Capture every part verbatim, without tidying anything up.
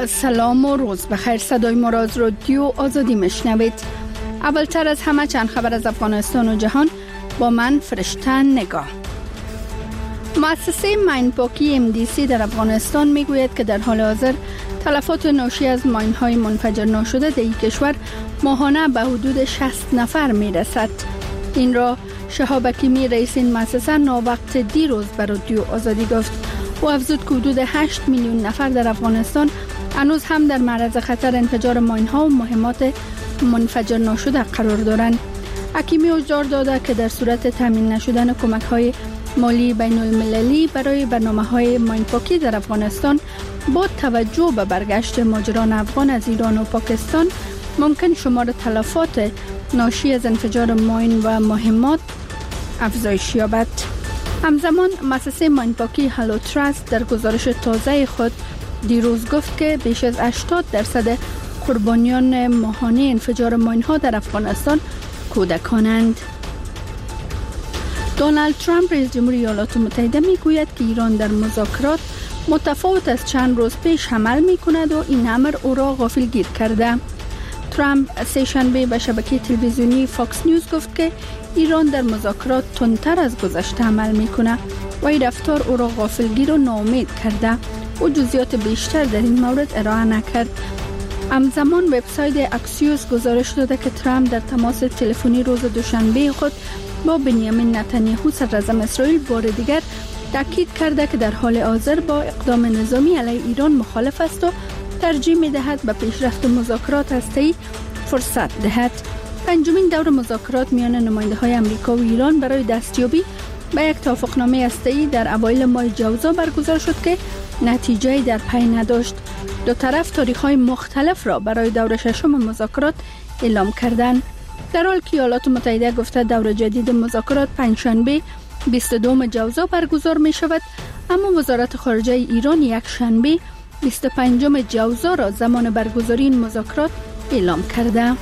سلام و روز بخیر. صدای ما را از رادیو آزادی میشنوید. اولتر از همه چند خبر از افغانستان و جهان با من فرشته نگاه. مؤسسه ماین پاکی ام دی سی در افغانستان میگوید که در حال حاضر تلفات ناشی از ماین های منفجر ناشده در این کشور ماهانه به حدود شصت نفر میرسد. این را شهاب حکیمی رئیس این مؤسسه ناوقت دیروز به رادیو آزادی گفت. او افزود که حدود هشت میلیون نفر در افغانستان هنوز هم در معرض خطر انفجار ماین ها و مهمات منفجر ناشده قرار دارند. حکیمی هشدار داده که در صورت تامین نشدن کمک های مالی بین المللی برای برنامه های ماین پاکی در افغانستان با توجه به برگشت مهاجران افغان از ایران و پاکستان ممکن شمار تلفات ناشی از انفجار ماین و مهمات افزایش یابد. همزمان مؤسسه ماین پاکی هالو تراست در گزارش تازه خود دیروز گفت که بیش از هشتاد درصد قربانیان ماهانه انفجار ماین ها در افغانستان کودکانند. دونالد ترامپ رئیس جمهوری ایالات متحده میگوید که ایران در مذاکرات متفاوت از چند روز پیش عمل میکند و این امر او را غافلگیر کرده. ترامپ سه شنبه به شبکه تلویزیونی فاکس نیوز گفت که ایران در مذاکرات تندتر از گذشته عمل میکنه و این رفتار او را غافلگیر و ناامید کرده. او جزئیات بیشتر در این مورد ارائه نکرد. همزمان وبسایت اکسیوس گزارش داده که ترامپ در تماس تلفنی روز دوشنبه خود با بنیامین نتانیاهو صدراعظم اسرائیل بار دیگر تاکید کرده که در حال حاضر با اقدام نظامی علیه ایران مخالف است و ترجیح می‌دهد به پیشرفت مذاکرات هسته‌ای فرصت دهد. پنجمین دور مذاکرات میان نماینده‌های آمریکا و ایران برای دستیابی به یک توافقنامه هسته‌ای در اوایل ماه جوزا برگزار شد که نتیجه‌ای در پی نداشت. دو طرف تاریخ‌های مختلف را برای دور ششم مذاکرات اعلام کردند. در حالی که ایالات متحده گفته دور جدید مذاکرات پنجشنبه بیست و دوم جوزا برگزار می شود، اما وزارت خارجه ایران یک شنبه بیست و پنجم جوزا را زمان برگزاری این مذاکرات اعلام کرده.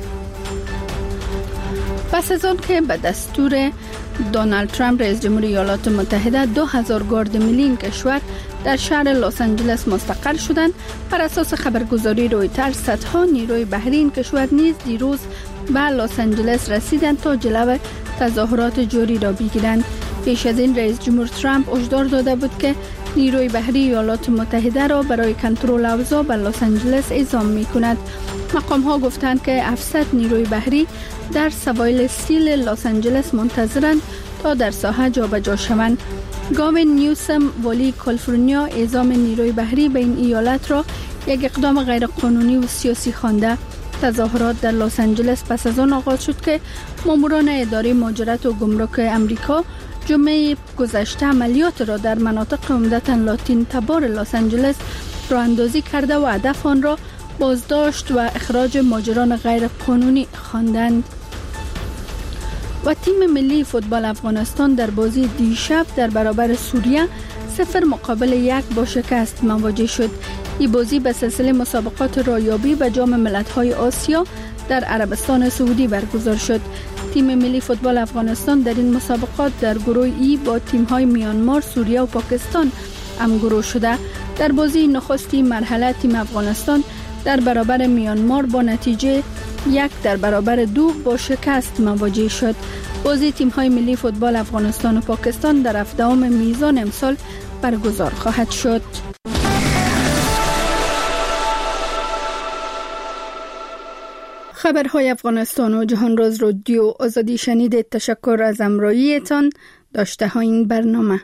پس از آن که به دستور دونالد ترامپ رئیس جمهوری ایالات متحده دو هزار گارد ملی این کشور در شهر لس آنجلس مستقر شدند، بر اساس خبرگزاری رویترز صدها نیروی بحری این کشور نیز دیروز به لس آنجلس رسیدند تا جلو تظاهرات جاری را بگیرند. پیش از این رئیس جمهور ترامپ هشدار داده بود که نیروی بحری ایالات متحده را برای کنترل اوضاع به لس آنجلس اعزام می‌کند. مقام ها گفتند که هفتصد نیروی بحری در سواحل سیل لس آنجلس منتظرند تا در ساحه جابجا شوند. گاوین نیوسم والی کالیفرنیا اعزام نیروی بحری به این ایالت را یک اقدام غیرقانونی و سیاسی خوانده. تظاهرات در لس آنجلس پس از آن آغاز شد که ماموران اداره مهاجرت و گمرک امریکا جمعه گذشته عملیات را در مناطق عمدتاً لاتین تبار لس آنجلس راه اندازی کرده و هدف آن را بازداشت و اخراج مهاجران غیر قانونی خواندند. و تیم ملی فوتبال افغانستان در بازی دیشب در برابر سوریه صفر مقابل یک با شکست مواجه شد. این بازی به سلسله مسابقات رایابی و جام ملت‌های آسیا در عربستان سعودی برگزار شد. تیم ملی فوتبال افغانستان در این مسابقات در گروه ای با تیم‌های میانمار، سوریه و پاکستان همگروه شده. در بازی نخستی مرحله تیم افغانستان در برابر میانمار با نتیجه یک در برابر دو با شکست مواجه شد. بازی تیم‌های ملی فوتبال افغانستان و پاکستان در هفدهم میزان امسال برگزار خواهد شد. خبرهای افغانستان و جهان را از رادیو آزادی شنیدید. تشکر از همراهیتان. داشته ها این برنامه.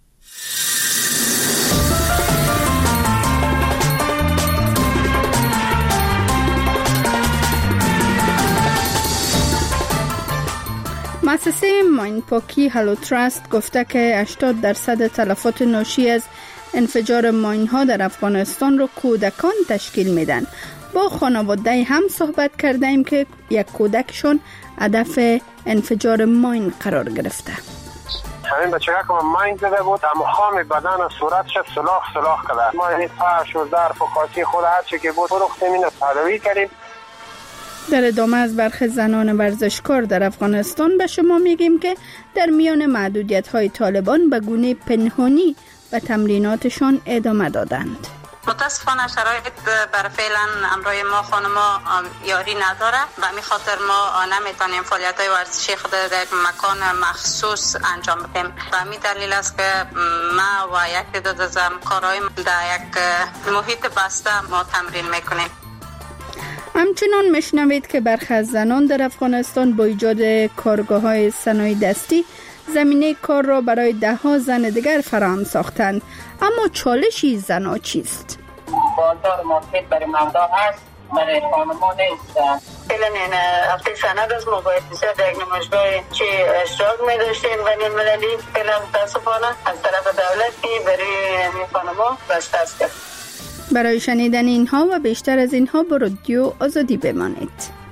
مؤسسه ماین پاکی هالو تراست گفته که هشتاد درصد تلفات ناشی از انفجار ماین ها در افغانستان را کودکان تشکیل میدن. با خانواده هم صحبت کردیم که یک کودکشون هدف انفجار ماین قرار گرفته. همین بچه که ماین زده بود، تمام بدن و صورتش سلاخ سلاخ کرده. ما یعنی فرش و ظرف و کاسه خود هر چی که بود فروختیم، اینو تداوی کردیم. در ادامه از برخی زنان ورزشکار در افغانستان به شما میگیم که در میان محدودیت‌های طالبان به گونه پنهانی به تمریناتشان ادامه دادند. متاسفانه شرایط برای فعلا امروی ما خانما یاری نداره، به همین خاطر ما نمیتونیم فعالیت‌های ورزشی خود در یک مکان مخصوص انجام بدیم. به همین دلیل است که ما و یک تعداد از همکارای در یک محیط بسته ما تمرین میکنیم. همچنان میشنوید که برخی از زنان در افغانستان با ایجاد کارگاه‌های صنایع دستی زمینه کار را برای ده ها زن دیگر فراهم ساختند. اما چالشی زن‌ها چیست؟ بازار مارکت برای مردا هست، برای خانم‌ها نیست. فعلا این هفته سند از ما باید بسیار در یک نمایشگاه چه اشتراک می داشتیم بین المللی، فعلا متاسفانه از طرف دولت که برای خانم‌ها بسته است. برای شنیدن اینها و بیشتر از اینها با رادیو آزادی بمانید.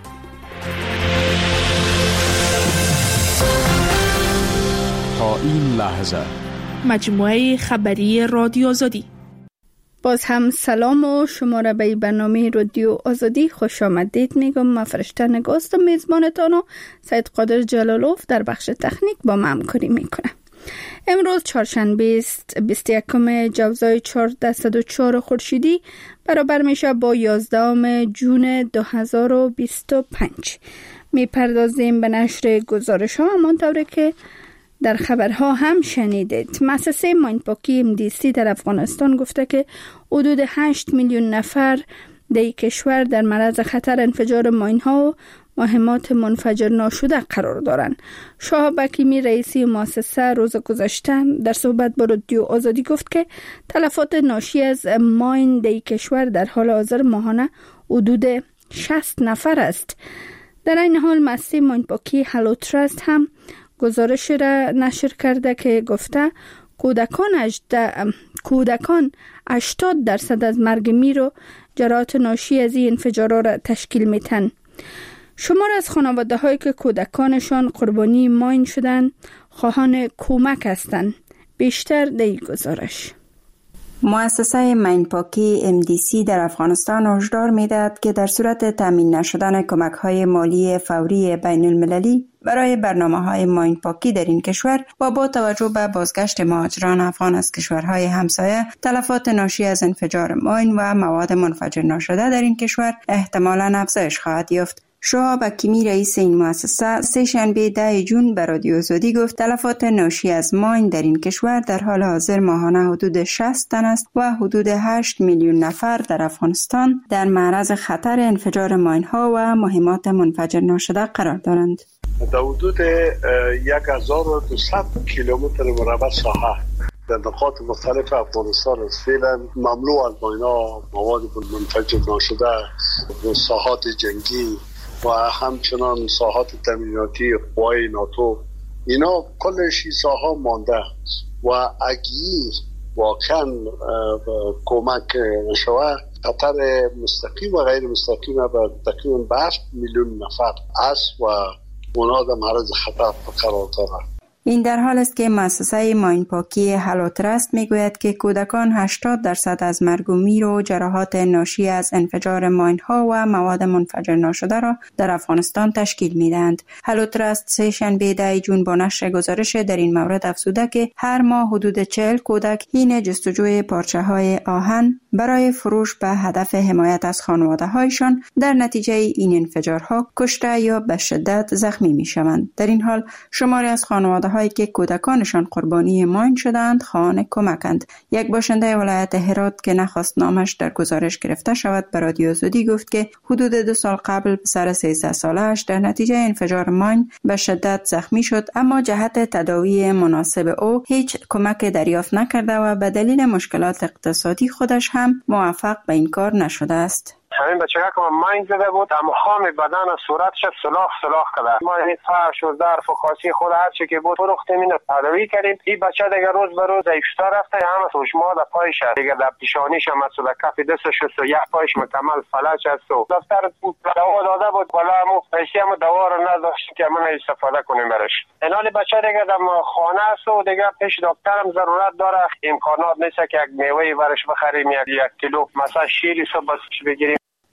تا این لحظه مجموعه خبری رادیو آزادی. باز هم سلام و شما را به برنامه رادیو آزادی خوش آمدید میگم. من فرشته نگاست و میزبانتان و سید قادر جلالوف در بخش تکنیک با من همکاری میکنه. امروز چهارشنبه است، بیست و یکم جوزای چهارصد و چهار خورشیدی برابر میشه با یازدهم جون دو هزار و بیست و پنج. میپردازیم به نشر گزارش ها همانطوری که در خبرها هم شنیدید. مؤسسه ماینپاکی ام دی سی در افغانستان گفته که حدود هشت میلیون نفر در کشور در معرض خطر انفجار ماین ها و مهمات منفجر ناشده قرار دارند. شهاب حکیمی رئیسی مؤسسه روز گذشته در صحبت با رادیو آزادی گفت که تلفات ناشی از ماین در کشور در حال حاضر ماهانه حدود شصت نفر است. در این حال مؤسسه ماینپاکی هلو تراست هم گزارش را نشر کرده که گفته کودکان کودکان هشتاد درصد از مرگ میر و جراحات ناشی از این انفجارات را تشکیل میتن. شمار از خانواده هایی که کودکانشان قربانی ماین شدن خواهان کمک هستند. بیشتر در این گزارش. مؤسسه ماینپاکی ام دی سی در افغانستان هشدار می‌دهد که در صورت تامین نشدن کمک‌های مالی فوری بین المللی برای برنامه‌های ماینپاکی در این کشور و با توجه به بازگشت مهاجران افغان از کشورهای همسایه، تلفات ناشی از انفجار ماین و مواد منفجر ناشده در این کشور احتمالاً افزایش خواهد یافت. شهاب حکیمی رئیس این مؤسسه سه شنبه ده جون به رادیو آزادی گفت تلفات ناشی از ماین در این کشور در حال حاضر ماهانه حدود شصت تن است و حدود هشت میلیون نفر در افغانستان در معرض خطر انفجار ماین ها و مهمات منفجر ناشده قرار دارند. در حدود یک هزار و دویست کیلومتر مربع ساحه در نقاط مختلف افغانستان است. فعلا مملو از ماین ها، مواد منفجر ناشده، ساحات جنگی و همچنان ساحات تامیناتی قوای ناتو، اینا کلش ساحا مانده و اگه واقعا کمک نشوه خطر مستقیم و غیر مستقیم به تقریبا هفت میلیون نفر است و اونا در معرض خطر قرار دارند. این در حال است که مؤسسه ماینپاکی هلو تراست میگوید که کودکان هشتاد درصد از مرگ و میر و جراحات ناشی از انفجار ماین ها و مواد منفجر ناشده را در افغانستان تشکیل میدهند. هلو تراست سه شنبه ده جون با نشر گزارش در این مورد افزوده که هر ماه حدود چهل کودک حین جستجوی پارچه های آهن برای فروش به هدف حمایت از خانواده هایشان در نتیجه این انفجارها کشته یا به شدت زخمی می شوند. در این حال شماری از خانواده هایی که کودکانشان قربانی ماین شدند خواهان کمکند. یک باشنده ولایت هرات که نخواست نامش در گزارش گرفته شود به رادیو آزادی گفت که حدود دو سال قبل پسر سیزده ساله‌اش در نتیجه انفجار ماین به شدت زخمی شد، اما جهت تداوی مناسب او هیچ کمک دریافت نکرده و به دلیل مشکلات اقتصادی خودش هم موفق به این کار نشده است. همین بچه که من ماین زده بود، تمام بدن صورتش سلاخ سلاخ کرده. ما یعنی فرش و ظرف و کاسه خود هر چی که بود فروختیم، اینو تداوی کردیم. این بچه دیگه روز به روز ضعیف‌تر رفته، همه سوشما در پایش دیگه در پیشانیش هم مثلا کف دستش و یک پایش مکمل فلج است. و دکتر دوا داده بود، ولی ما پیسه هم دوا رو نداشت که من استفاده کنیم برش. اینال بچه دیگه در خانه است و دیگه پیش دکتر هم ضرورت داره. امکانات نیست که یک میوه برش بخریم، یک کیلو مثلا شیری صبح بگیریم.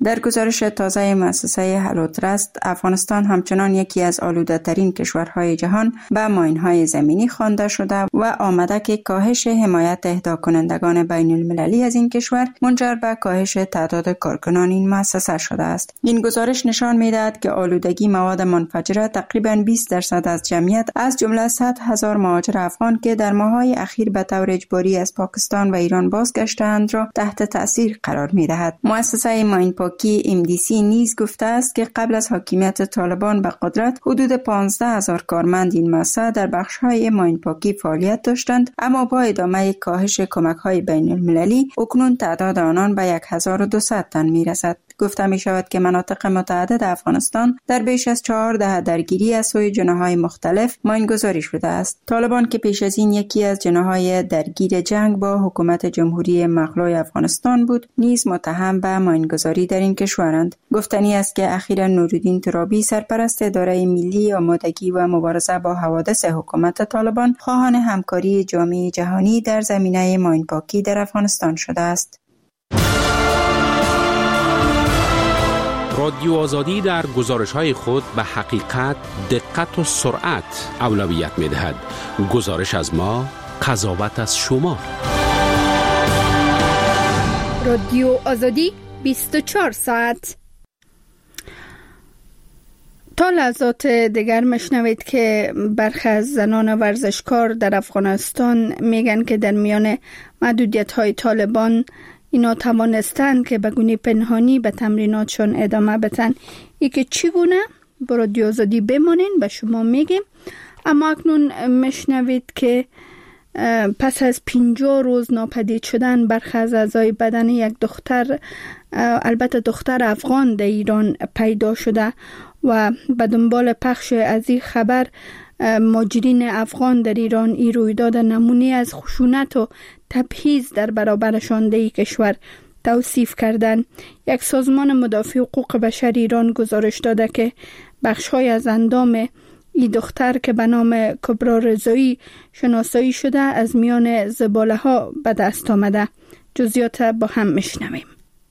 در گزارش تازه مؤسسه هالو تراست، افغانستان همچنان یکی از آلوده ترین کشورهای جهان به ماین‌های زمینی خوانده شده و آمده که کاهش حمایت اهدا کنندگان بین المللی از این کشور منجر به کاهش تعداد کارکنان این مؤسسه شده است. این گزارش نشان می‌دهد که آلودگی مواد منفجره تقریباً بیست درصد از جمعیت از جمله صد هزار مهاجر افغان که در ماه‌های اخیر به طور اجباری از پاکستان و ایران بازگشته‌اند را تحت تأثیر قرار می‌دهد. مؤسسه ماین پاکی ام دی سی نیز گفته است که قبل از حاکمیت طالبان به قدرت حدود پانزده هزار کارمند این مؤسسه در بخش‌های ماین پاکی فعالیت داشتند، اما با ادامه کاهش کمک‌های بین المللی اکنون تعداد آنان به هزار و دویست تن می‌رسد. گفته می شود که مناطق متعدد افغانستان در بیش از چهار دهه درگیری از سوی جناح‌های مختلف ماینگذاری شده است. طالبان که پیش از این یکی از جناح‌های درگیر جنگ با حکومت جمهوری مغلوب افغانستان بود، نیز متهم به ماینگذاری در این کشورند. گفتنی است که اخیراً نورالدین ترابی، سرپرست اداره ملی آمادگی و مبارزه با حوادث حکومت طالبان، خواهان همکاری جامعه جهانی در زمینه ماینپاکی در افغانستان شده است. رادیو آزادی در گزارش‌های خود به حقیقت، دقت و سرعت اولویت می‌دهد. گزارش از ما، قضاوت از شما. رادیو آزادی بیست و چهار ساعت. تا لحظات دیگر مشنوید که برخی از زنان ورزشکار در افغانستان میگن که در میان محدودیت‌های طالبان اینا توانستند که به گونه پنهانی به تمریناتشون ادامه بدن. ای که چگونه؟ با رادیو آزادی بمانین، به شما میگیم. اما اکنون مشنوید که پس از پنجاه روز ناپدید شدن برخی از اعضای بدن یک دختر، البته دختر افغان، در ایران پیدا شده و به دنبال پخش از این خبر مهاجرین افغان در ایران این رویداد نمونه از خشونت و تبعیض در برابرشان در کشور توصیف کردند. یک سازمان مدافع حقوق بشر ایران گزارش داده که بخش‌های از اندام این دختر که به نام کبرا رضایی شناسایی شده از میان زباله‌ها به دست آمده. جزئیات با هم میشنویم.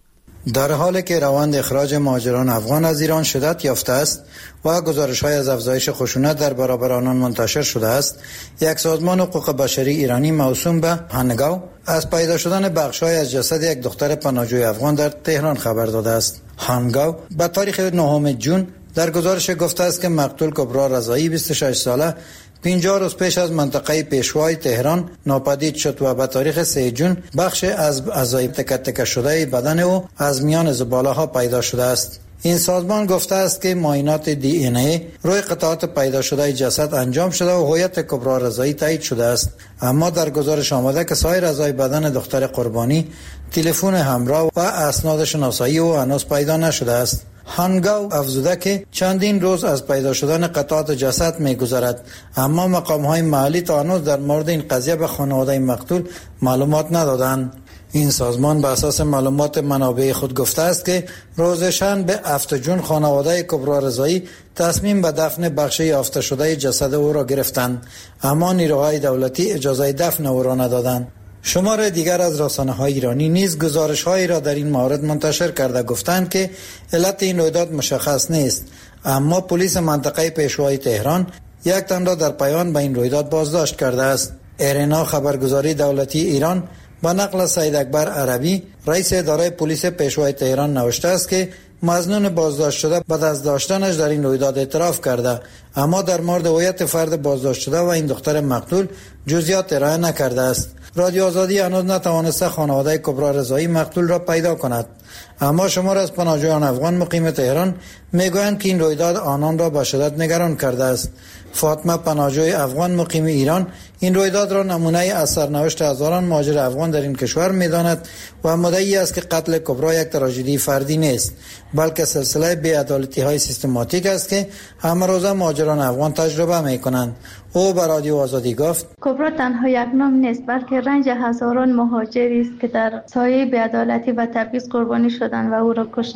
در حالی که روند اخراج مهاجران افغان از ایران شدت یافته است و گزارش‌های از افزایش خشونت در برابر آنان منتشر شده است، یک سازمان حقوق بشری ایرانی موسوم به هانگاو از پیدا شدن بخش‌های از جسد یک دختر پناهجوی افغان در تهران خبر داده است. هانگاو به تاریخ نهم ژوئن در گزارش گفته است که مقتول کبرا رضایی بیست و شش ساله پنجاه روز پیش از منطقه پیشوای تهران ناپدید شد و به تاریخ سوم ژوئن بخش از اعضای تکه تکه شده بدن او از میان زباله ها پیدا شده است. این سازمان گفته است که معاینات دی این ای روی قطعات پیدا شده جسد انجام شده و هویت کبرا رضایی تایید شده است، اما در گزارش آمده که سایر اعضای بدن دختر قربانی، تلفن همراه و اسناد شناسایی او هنوز پیدا نشده است. هانگاو افزوده که چندین روز از پیدا شدن قطعات جسد می‌گذرد، اما مقام‌های محلی تا هنوز در مورد این قضیه به خانواده مقتول معلومات ندادند. این سازمان بر اساس معلومات منابع خود گفته است که روز شنبه هفتم ژوئن خانواده کبرا رضایی تصمیم به دفن بخش یافته شده جسد او را گرفتند، اما نیروهای دولتی اجازه دفن او را ندادند. شمار دیگر از رسانه‌های ایرانی نیز گزارش‌هایی را در این مورد منتشر کرده گفتند که علت این رویداد مشخص نیست، اما پلیس منطقه پیشوای تهران یک تن را در پیوند به این رویداد بازداشت کرده است. ایرنا خبرگزاری دولتی ایران با نقل سید اکبر عربی رئیس اداره پلیس پیشوای تهران نوشته است که مظنون بازداشت شده بعد از داشتنش در این رویداد اعتراف کرده، اما در مورد هویت فرد بازداشت شده و این دختر مقتول جزئیات ارائه نکرده است. رادیو آزادی هنوز نتوانسته خانواده کبرا رضایی مقتول را پیدا کند، اما شمار از پناهجویان افغان مقیم تهران میگویند که این رویداد آنان را به شدت نگران کرده است. فاطمه، پناهجوی افغان مقیم ایران، این رویداد را نمونه از سرنوشت هزاران مهاجر افغان در این کشور می‌داند و مدعی است که قتل کبرا یک تراژدی فردی نیست، بلکه سلسله بی‌عدالتی‌های سیستماتیک است که همه روزه مهاجران افغان تجربه می‌کنند. او به رادیو آزادی گفت: کبرا تنها یک نام نیست، بلکه رنج هزاران مهاجری است که در سایه بی‌عدالتی و تبعیض قربانی شدند و او را کشتند.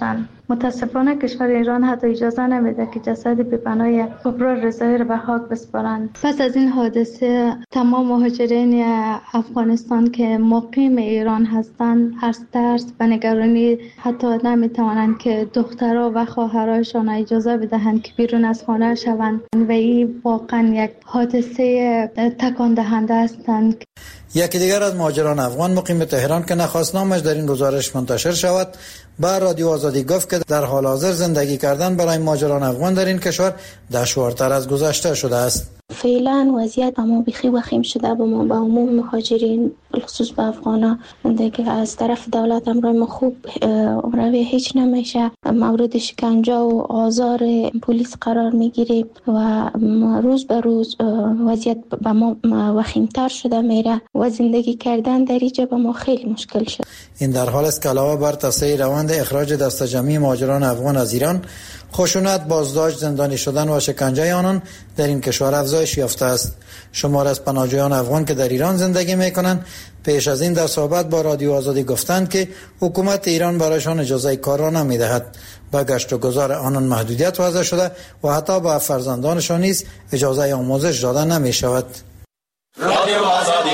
متاسفانه کشور ایران حتی اجازه نمیده که جسد بی‌پناه کبرا رضایی را به خاک بسپارند. پس از این حادثه تمام مهاجرین افغانستان که مقیم ایران هستند از ترس و نگرانی حتی نمیتوانند که دخترها و خواهرایشان اجازه بدهند که بیرون از خانه شوند و این واقعا یک حادثه تکان دهنده هستند. یکی دیگر از مهاجران افغان مقیم تهران که نخواست نامش در این گزارش منتشر شود با رادیو آزادی گفت که در حال حاضر زندگی کردن برای مهاجران افغان در این کشور دشوارتر از گذشته شده است. فعلا وضعیت ما بخی وخیم شده با ما با عموم مهاجرین خصوص با افغانا دیگه از طرف دولت امروی ما خوب روی هیچ نمیشه، مورد شکنجه و آزار پلیس قرار میگیره و روز به روز وضعیت با ما وخیمتر شده میره و زندگی کردن در اینجا با ما خیلی مشکل شد. این در حال است که علاوه بر تصحیح روند اخراج دست جمعی مهاجران افغان از ایران، خشونت، بازداشت، زندانی شدن و شکنجه آنان در این کشور افزایش یافته است. شمار از پناهجویان افغان که در ایران زندگی میکنند پیش از این در صحبت با رادیو آزادی گفتند که حکومت ایران برایشان اجازه کار را نمیدهد. با گشت و گذار آنان محدودیت وضع شده و حتی با فرزندانشان نیز اجازه آموزش داده نمی شود. رادیو آزادی.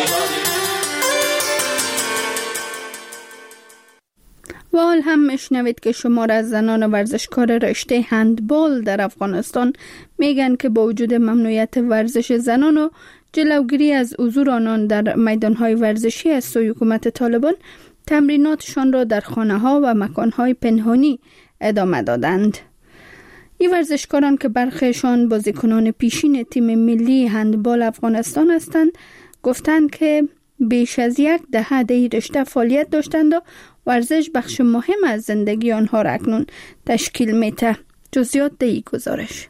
و حال هم میشنوید که شمار از زنان ورزشکار رشته هندبال در افغانستان میگن که با وجود ممنوعیت ورزش زنان و جلوگیری از حضور آنان در میدانهای ورزشی از سوی حکومت طالبان، تمریناتشان را در خانه‌ها و مکانهای پنهانی ادامه دادند. این ورزشکاران که برخیشان بازیکنان پیشین تیم ملی هندبال افغانستان هستند، گفتند که بیش از یک دهه در این رشته فعالیت داشتند و ورزش بخش مهم از زندگی آنها را اکنون تشکیل میده. جزئیات در این گزارش.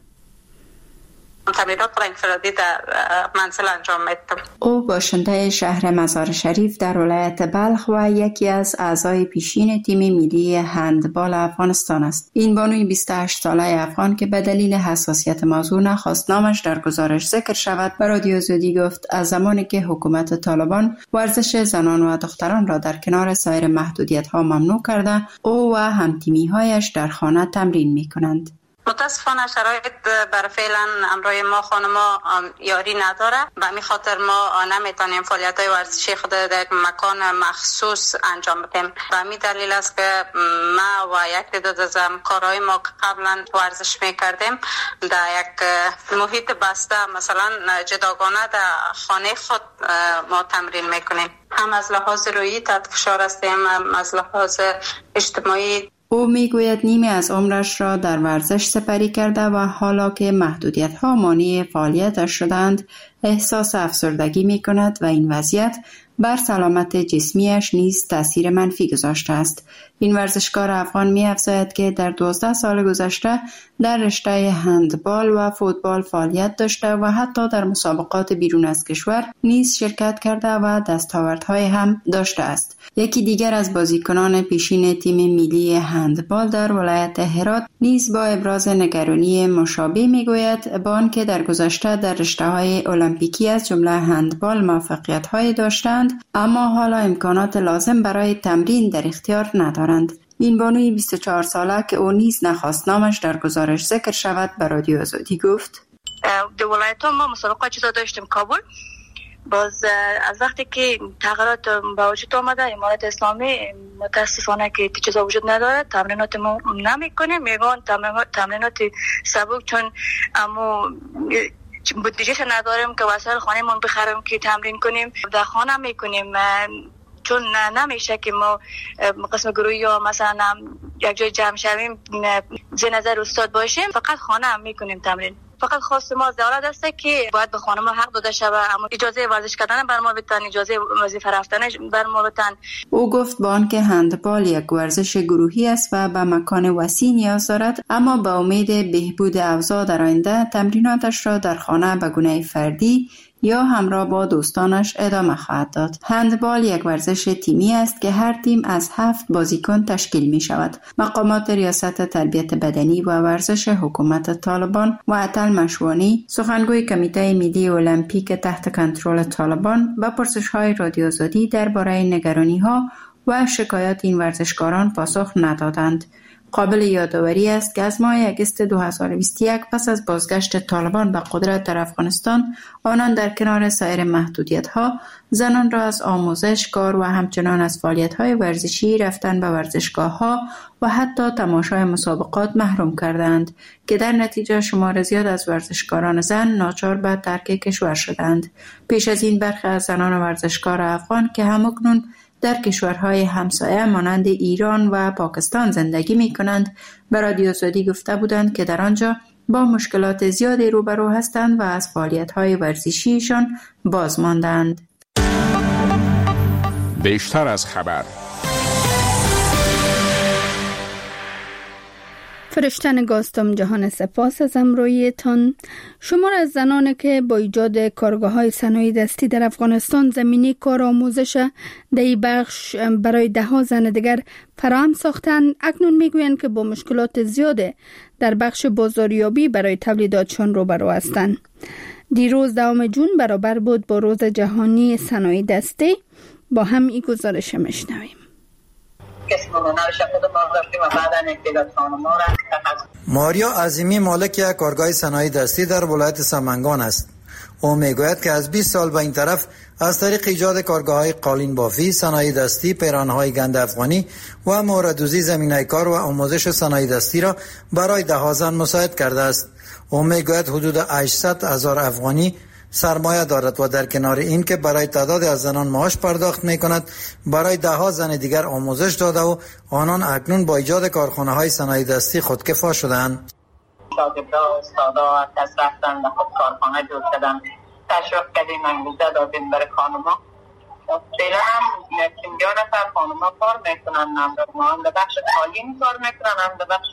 تمرینات را انفرادی در منزل انجام میدم. او باشنده شهر مزار شریف در ولایت بلخ و یکی از اعضای پیشین تیم ملی هندبال افغانستان است. این بانوی بیست و هشت ساله افغان که به دلیل حساسیت موضوع نخواست نامش در گزارش ذکر شود، به رادیو آزادی گفت از زمانی که حکومت طالبان ورزش زنان و دختران را در کنار سایر محدودیت‌ها ممنوع کرده، او و هم‌تیمی‌هایش در خانه تمرین می‌کنند. متاسفانه شرایط برای فعلا امروی ما خانما یاری نداره، به همین خاطر ما نمیتونیم فعالیت‌های ورزشی خود در مکان مخصوص انجام بدیم. به همین دلیل است که ما و یک تعداد از همکارای ما که قبلا ورزش میکردیم در یک محیط بسته، مثلا جداگانه در خانه خود ما تمرین میکنیم. هم از لحاظ روحی تحت فشار هستیم، هم از لحاظ اجتماعی. او میگوید نیمی از عمرش را در ورزش سپری کرده و حالا که محدودیت‌ها مانع فعالیتش شدند احساس افسردگی می‌کند و این وضعیت بر سلامت جسمیش نیز تأثیر منفی گذاشته است. این ورزشکار افغان می‌افزاید که در دوازده سال گذشته در رشته هندبال و فوتبال فعالیت داشته و حتی در مسابقات بیرون از کشور نیز شرکت کرده و دستاوردهای هم داشته است. یکی دیگر از بازیکنان پیشین تیم ملی هندبال در ولایت هرات نیز با ابراز نگرانی مشابه میگوید با آنکه در گذشته در رشته‌های المپیکی از جمله هندبال موفقیت‌های داشتند، اما حالا امکانات لازم برای تمرین در اختیار ندارند. این بانوی بیست و چهار ساله که او نیز نخواست نامش در گزارش ذکر شود به رادیو آزادی گفت: در ولایت ما مسابقات چیزا داشتیم کابل، باز از وقتی که تغییرات به وجود آمده امارات اسلامی متاسفانه که چیزا وجود نداره، تمرینات ما نمیکنیم، میگن تمرینات سبک چون اما بودجهش نداریم که وسایل خانه ما بخریم که تمرین کنیم، در خانه میکنیم چون نمیشه که ما قسم گروهی یا مثلا یک جای جمع شویم زیر نظر استاد باشیم، فقط خانه هم میکنیم تمرین. فقط خواست ما دولت است که باید به خانم حق داده شود، اما اجازه ورزش کردن بر ما بدن، اجازه وظیفه رفتن بر ما بدن. او گفت با آنکه هندبال یک ورزش گروهی است و به مکان وسیع نیاز دارد، اما با امید بهبود اوضاع در آینده تمریناتش را در خانه به گونه فردی یا همراه با دوستانش ادامه خواهد داد. هندبال یک ورزش تیمی است که هر تیم از هفت بازیکن تشکیل می شود. مقامات ریاست تربیت بدنی و ورزش حکومت طالبان و عطل مشوانی، سخنگوی کمیته ملی المپیک تحت کنترل طالبان، به پرسش‌های رادیو آزادی درباره نگرانی‌ها و شکایات این ورزشکاران پاسخ ندادند. قابل یادآوری است که از ماه اگست دو هزار و بیست و یک پس از بازگشت طالبان به قدرت در افغانستان، آنان در کنار سایر محدودیت‌ها زنان را از آموزش، کار و همچنان از فعالیت‌های ورزشی، رفتن به ورزشگاه‌ها و حتی تماشای مسابقات محروم کردند که در نتیجه شمار زیاد از ورزشکاران زن ناچار به ترک کشور شدند. پیش از این برخی از زنان ورزشکار افغان که همکنون در کشورهای همسایه مانند ایران و پاکستان زندگی می کنند به رادیو آزادی گفته بودند که در آنجا با مشکلات زیادی روبرو هستند و از فعالیت‌های ورزشیشان باز ماندند. بیشتر از خبر. فرشتن گاستم جهان سپاس از امرویتان. شمار از زنان که با ایجاد کارگاه‌های صنایع دستی در افغانستان زمینه کار آموزش در این بخش برای ده ها زن دیگر فراهم ساختند، اکنون میگویند که با مشکلات زیاد در بخش بازاریابی برای تولیداتشان روبرو هستند. دیروز دوم جون برابر بود با روز جهانی صنایع دستی. با هم این گزارش میشنویم. ماریا عظیمی مالک یک کارگاه صنایع دستی در ولایت سمنگان است. او میگوید که از بیست سال به این طرف از طریق ایجاد کارگاه‌های قالین بافی، صنایع دستی، پیرانهای گند افغانی و موردوزی زمینه کار و آموزش صنایع دستی را برای ده ها زن مساعد کرده است. او میگوید حدود هشتصد هزار افغانی سرمایه دارد و در کنار این که برای تعداد از زنان معاش پرداخت می کند، برای ده ها زن دیگر آموزش داده و آنان اکنون با ایجاد کارخانه های صنایع دستی خودکفا شدند. شاگردا و استادا از دست رفتن و خود کارخانه جور کردن. تشویق کردیم، انگیزه دادیم برای خانوما. فعلا هم یکیم نفر خانوما کار میکنن، هم در بخش قالین کار میکنن، هم در بخش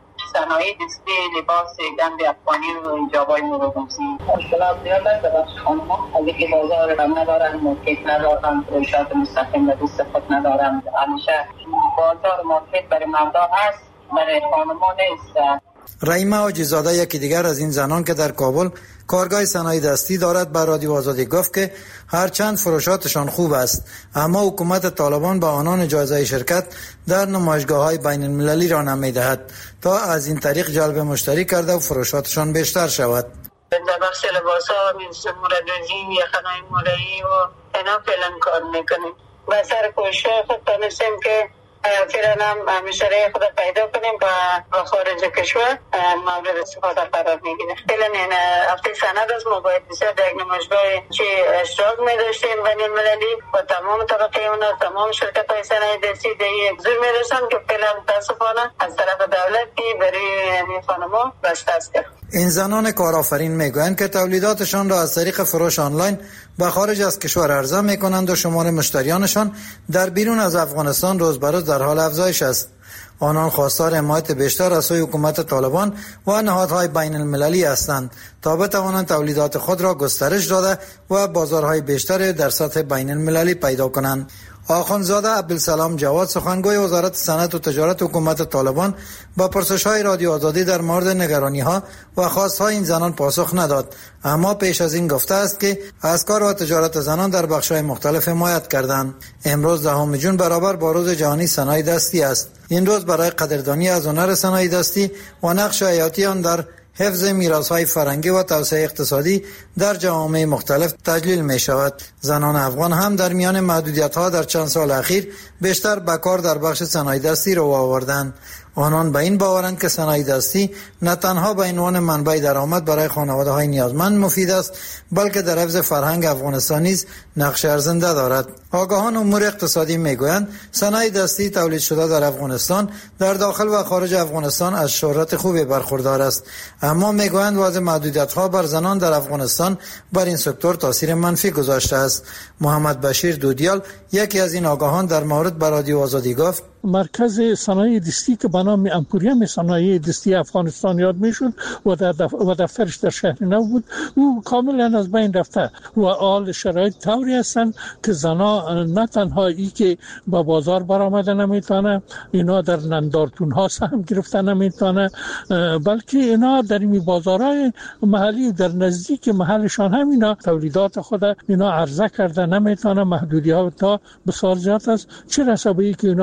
صنایع دستی، لباس گند افغانی و ایجابای موروثی. مشکلات زیاد است در بخش خانوما، از اینکه بازار هم ندارن، مارکت ندارن، فروشات مستقیم به دست خود ندارن. همیشه بازار مارکت برای مردا هست، برای خانوما نیست. رحیمه حاجی‌زاده یکی دیگر از این زنان که در کابل کارگاه صنایع دستی دارد به رادیو آزادی گفت که هرچند فروشاتشان خوب است، اما حکومت طالبان به آنان اجازه شرکت در نمایشگاه‌های بین المللی را نمی‌دهد تا از این طریق جلب مشتری کرده و فروشاتشان بیشتر شود. در بخش لباس‌ها مثل موردوزی یا خنای مولایی و اینا فعلا کار میکنیم. با سر کوشش خود تانستیم که فعلا هم مشتری خود پیدا کنیم و خارج کشور مورد استفاده قرار میگیره. فعلا این هفته سند از ما باید بسیار در یک نمایشگاه چه اشتراک میداشتیم بین المللی و تمام طبقه اونا، تمام شرکت های صنایع دستی در یک زور میرسن که فعلا متاسفانه از طرف دولت که برای این خانما بسته است. این زنان کارآفرین میگویند که تولیداتشان را از طریق فروش آنلاین به خارج از کشور عرضه میکنند و شمار مشتریانشان در بیرون از افغانستان روز به روز در حال افزایش است. آنان خواستار حمایت بیشتر از سوی حکومت طالبان و نهادهای بین المللی هستند تا بتوانند تولیدات خود را گسترش داده و بازارهای بیشتر در سطح بین المللی پیدا کنند. آخوندزاده عبدالسلام جواد سخنگوی وزارت صنعت و تجارت حکومت طالبان با پرسش‌های رادیو آزادی در مورد نگرانی‌ها و خواست‌های این زنان پاسخ نداد، اما پیش از این گفته است که از کار و تجارت زنان در بخش‌های مختلف حمایت کردند. امروز دهم جون برابر با روز جهانی صنایع دستی است. این روز برای قدردانی از هنر صنایع دستی و نقش حیاتی آن در حفظ میراث‌های فرهنگی و توسعه اقتصادی در جوامع مختلف تجلیل می شود. زنان افغان هم در میان محدودیت‌ها در چند سال اخیر بیشتر به کار در بخش صنایع دستی رو آوردند. آنان به این باورند که صنایع دستی نه تنها به عنوان منبع درآمد برای خانواده‌های نیازمند مفید است، بلکه در حفظ فرهنگ افغانستان نیز نقش ارزنده دارد. آگاهان امور اقتصادی میگویند صنایع دستی تولید شده در افغانستان در داخل و خارج افغانستان از شهرت خوبی برخوردار است، اما میگویند وضع محدودیت‌ها بر زنان در افغانستان بر این سکتور تاثیر منفی گذاشته است. محمد بشیر دودیال یکی از این آگاهان در مورد به رادیو آزادی گفت: مرکز صنایع دستی که به نام امپوریوم صنایع دستی افغانستان یاد میشد و در دف... و دفترش در شهر نو بود، او کاملا از بین رفته و آل شرایط طوری هستند که زنا نه تنها ای که با بازار برآمده نمیتونه، اینا در نندارتون ها سهم گرفته نمیتونه، بلکه اینا در این بازارهای محلی در نزدیک محلشان هم اینا تولیدات خود اینا عرضه کرده نمیتونه. محدودیت ها بسیار زیاد است، چه رسه به ای که اینا تشویق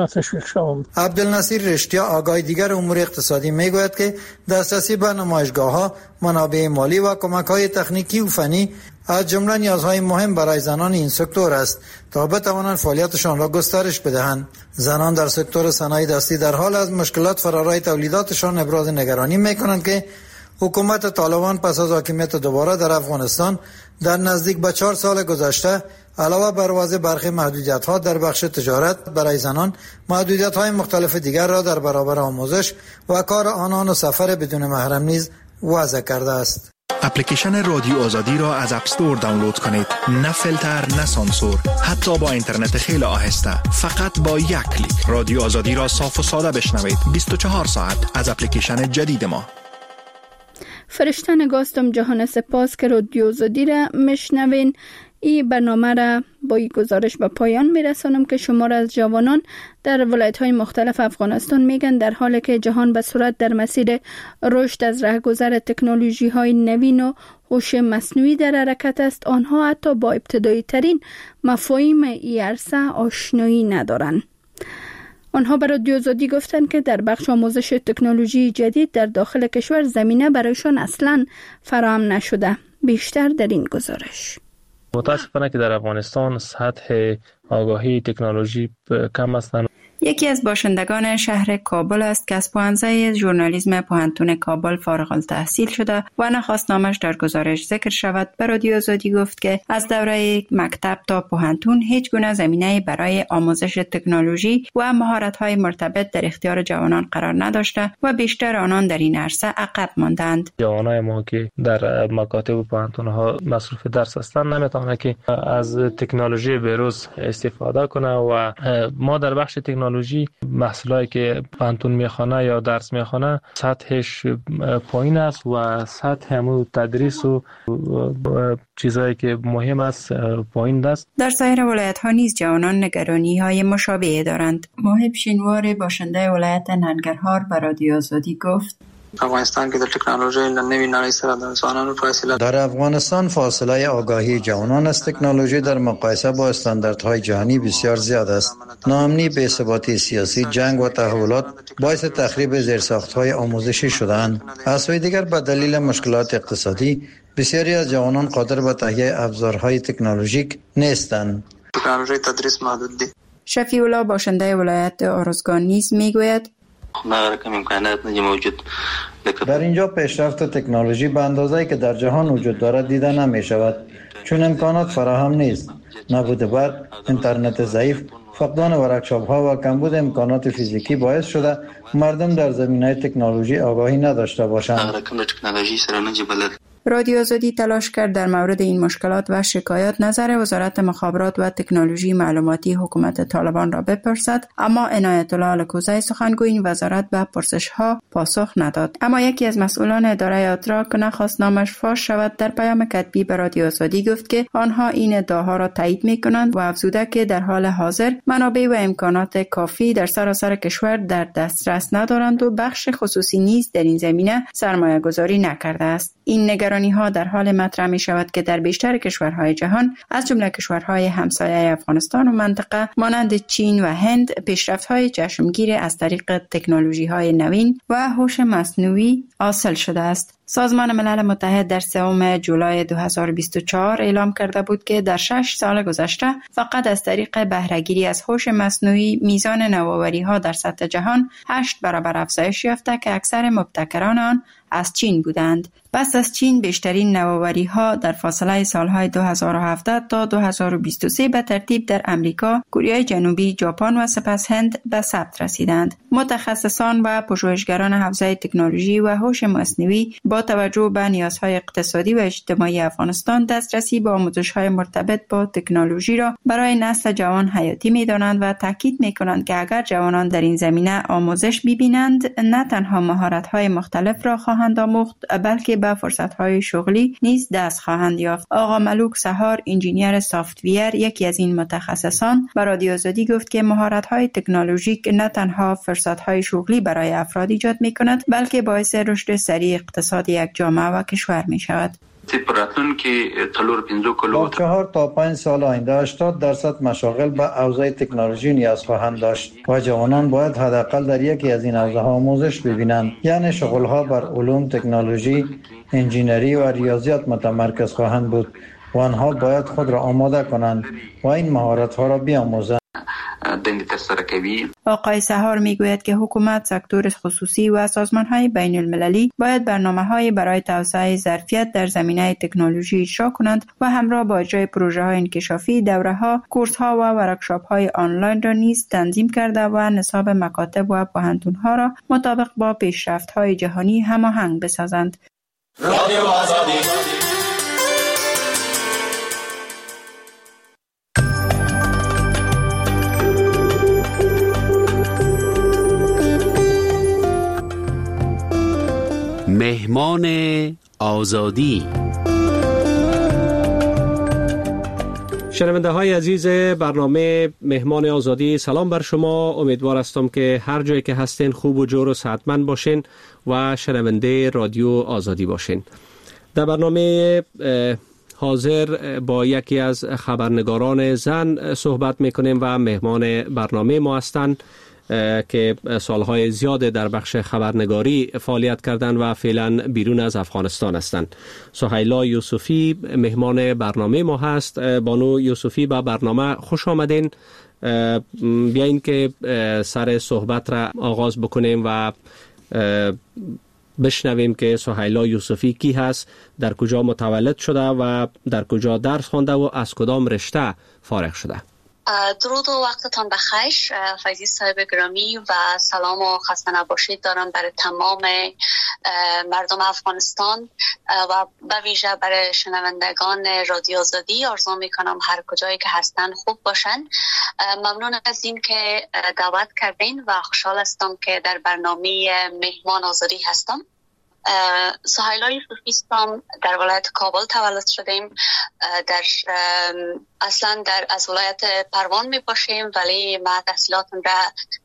شوم. عبدالنصیر رشتیا آگاه دیگر امور اقتصادی میگوید که دسترسی به نمایشگاه‌ها، منابع مالی و کمک‌های تکنیکی و فنی از جمله نیازهای مهم برای زنان این سکتور است تا بتوانند فعالیتشان را گسترش بدهند. زنان در سکتور صنایع دستی در حال از مشکلات فرارای تولیداتشان ابراز نگرانی می‌کنند که حکومت طالبان پس از حاکمیت دوباره در افغانستان در نزدیک به چهار سال گذشته علاوه بر وضع برخی محدودیت‌ها در بخش تجارت برای زنان، محدودیت‌های مختلف دیگر را در برابر آموزش و کار آنان و سفر بدون محرم نیز وضع کرده است. اپلیکیشن رادیو آزادی را از اپ استور دانلود کنید. نه فیلتر، نه سانسور، حتی با اینترنت خیلی آهسته. فقط با یک کلیک رادیو آزادی را صاف و ساده بشنوید. بیست و چهار ساعت از اپلیکیشن جدید ما. فرشته نگاستم جهان سپاس که رادیو آزادی را مشنوین. این برنامه را با این گزارش به پایان میرسانم که شمار از جوانان در ولایت‌های مختلف افغانستان میگن در حالی که جهان به سرعت در مسیر رشد از رهگذر تکنولوژی‌های نوین و هوش مصنوعی در حرکت است، آنها حتی با ابتدایی ترین مفاهیم این عرصه آشنایی ندارند. آنها به رادیو آزادی گفتند که در بخش آموزش تکنولوژی جدید در داخل کشور زمینه برایشان اصلاً فراهم نشده. بیشتر در این گزارش. متاسفانه که در افغانستان سطح آگاهی تکنولوژی کم است. یکی از باشندگان شهر کابل است که از پوهنځی ژورنالیسم پوهنتون کابل فارغ التحصیل شده و نخواست نامش در گزارش ذکر شود. به رادیو آزادی گفت که از دوره مکتب تا پوهنتون هیچ گونه زمینه برای آموزش تکنولوژی و مهارت‌های مرتبط در اختیار جوانان قرار نداشته و بیشتر آنان در این عرصه عقب ماندند. جوانای ما که در مکاتب و پوهنتون‌ها مصروف درس هستند نمی‌توانند که از تکنولوژی به‌روز استفاده کنه و ما در بخش تکنولوژی محصولاتی که پانتون میخوانه یا درس میخوانه سطحش پایین است و سطح همون تدریس و چیزایی که مهم است پایین است. در سایر ولایت ها نیز جوانان نگرانی های مشابه دارند. محب شینوار باشنده ولایت ننگرهار به رادیو آزادی گفت افغانستان کې د ټکنالوژي له نوې نړۍ سره د ځوانانو فاصله در افغانستان فاصله آگاهی جوانان از تکنولوژی در مقایسه با استانداردهای جهانی بسیار زیاد است. ناامنی، بی‌ثباتی سیاسی، جنگ و تحولات باعث تخریب زیرساخت‌های آموزشی شده‌اند. از سوی دیگر به دلیل مشکلات اقتصادی بسیاری از جوانان قادر به تهیه ابزارهای تکنولوژیک نیستند. تکنولوژی تدریس محدود دی. شفیع الله باشنده ولایت ارزگان نیز میگوید در اینجا پیشرفت تکنولوژی به اندازه‌ای که در جهان وجود دارد دیده نمی شود، چون امکانات فراهم نیست. نبود برق، اینترنت ضعیف، فقدان ورکشاپ ها و کمبود امکانات فیزیکی باعث شده مردم در زمینه تکنولوژی آگاهی نداشته باشند. رادیو آزادی تلاش کرد در مورد این مشکلات و شکایات نظر وزارت مخابرات و تکنولوژی معلوماتی حکومت طالبان را بپرسد، اما عنایت الله الکوزی سخنگوی این وزارت به پرسش ها پاسخ نداد. اما یکی از مسئولان اداره ادراک نخواست نامش فاش شود در پیام کتبی به رادیو آزادی گفت که آنها این ادعاها را تایید می‌کنند و افزوده که در حال حاضر منابع و امکانات کافی در سراسر کشور در دسترس ندارند و بخش خصوصی نیز در این زمینه سرمایه گذاری نکرده است. این نگرانی ها در حال مطرح می شود که در بیشتر کشورهای جهان از جمله کشورهای همسایه افغانستان و منطقه مانند چین و هند پیشرفت‌های چشمگیر از طریق تکنولوژی‌های نوین و هوش مصنوعی حاصل شده است. سازمان ملل متحد در سوم جولای دو هزار و بیست و چهار اعلام کرده بود که در شش سال گذشته فقط از طریق بهره‌گیری از هوش مصنوعی میزان نوآوری‌ها در سطح جهان هشت برابر افزایش یافته که اکثر مبتکران آن از چین بودند. پس از چین بیشترین نوآوری‌ها در فاصله سالهای دو هزار و هفده تا دو هزار و بیست و سه به ترتیب در امریکا، کره جنوبی، ژاپن و سپس هند به ثبت رسیدند. متخصصان و پژوهشگران حوزه تکنولوژی و هوش مصنوعی با توجه به نیازهای اقتصادی و اجتماعی افغانستان دسترسی به آموزش‌های مرتبط با تکنولوژی را برای نسل جوان حیاتی می‌دانند و تاکید می‌کنند که اگر جوانان در این زمینه آموزش ببینند نه تنها مهارت‌های مختلف را خواهند آموخت بلکه به فرصت‌های شغلی نیز دست خواهند یافت. آقا ملوک سهار انجینیر سافت‌ویر یکی از این متخصصان به رادیو آزادی گفت که مهارت‌های تکنولوژیک نه تنها فرصت‌های شغلی برای افراد ایجاد می‌کند بلکه باعث رشد سریع اقتصاد یک جامعه و کشور می‌شود. سپراتون که تلور پنځو کلو در چهار تا پنج سال آینده هشتاد درصد مشاغل به حوزه تکنولوژی نیاز خواهند داشت و جوانان باید حداقل در یکی از این حوزه‌ها آموزش ببینند. یعنی شغل‌ها بر علوم، تکنولوژی، انجینری و ریاضیات متمرکز خواهند بود و آنها باید خود را آماده کنند و این مهارت‌ها را بیاموزند. آقای سهار میگوید که حکومت، سکتور خصوصی و سازمان‌های بین المللی باید برنامه‌های برای توسعه ظرفیت در زمینه تکنولوژی اجرا کنند و همراه با اجرای پروژه‌های انکشافی، دوره‌ها، کورس‌ها و ورکشاپ‌های آنلاین را نیز تنظیم کرده و نصاب مکاتب و پوهنتون‌ها را مطابق با پیشرفت‌های جهانی هماهنگ بسازند. رادیو آزادی. مهمان آزادی. شنونده های عزیز برنامه مهمان آزادی، سلام بر شما. امیدوار هستم که هر جایی که هستین خوب و جور و صحتمند باشین و شنونده رادیو آزادی باشین. در برنامه حاضر با یکی از خبرنگاران زن صحبت میکنیم و مهمان برنامه ما هستند که سالهای زیاد در بخش خبرنگاری فعالیت کردند و فعلا بیرون از افغانستان هستند. سهیلا یوسفی مهمان برنامه ما هست. بانو یوسفی به برنامه خوش آمدین. بیاین که سر صحبت را آغاز بکنیم و بشنویم که سهیلا یوسفی کی هست، در کجا متولد شده و در کجا درس خوانده و از کدام رشته فارغ شده. درود و وقتتان بخیر فیضی صاحب گرامی و سلام و خسته نباشید دارم برای تمام مردم افغانستان و به ویژه برای شنوندگان رادیو آزادی. آرزو میکنم هر کجایی که هستن خوب باشن. ممنون از این که دعوت کردین و خوشحال هستم که در برنامه مهمان آزادی هستم. سهیلا یوسفی هستم، در ولایت کابل تولد شدیم. در اصلا در از ولایت پروان می باشیم، ولی ما تحصیلاتم را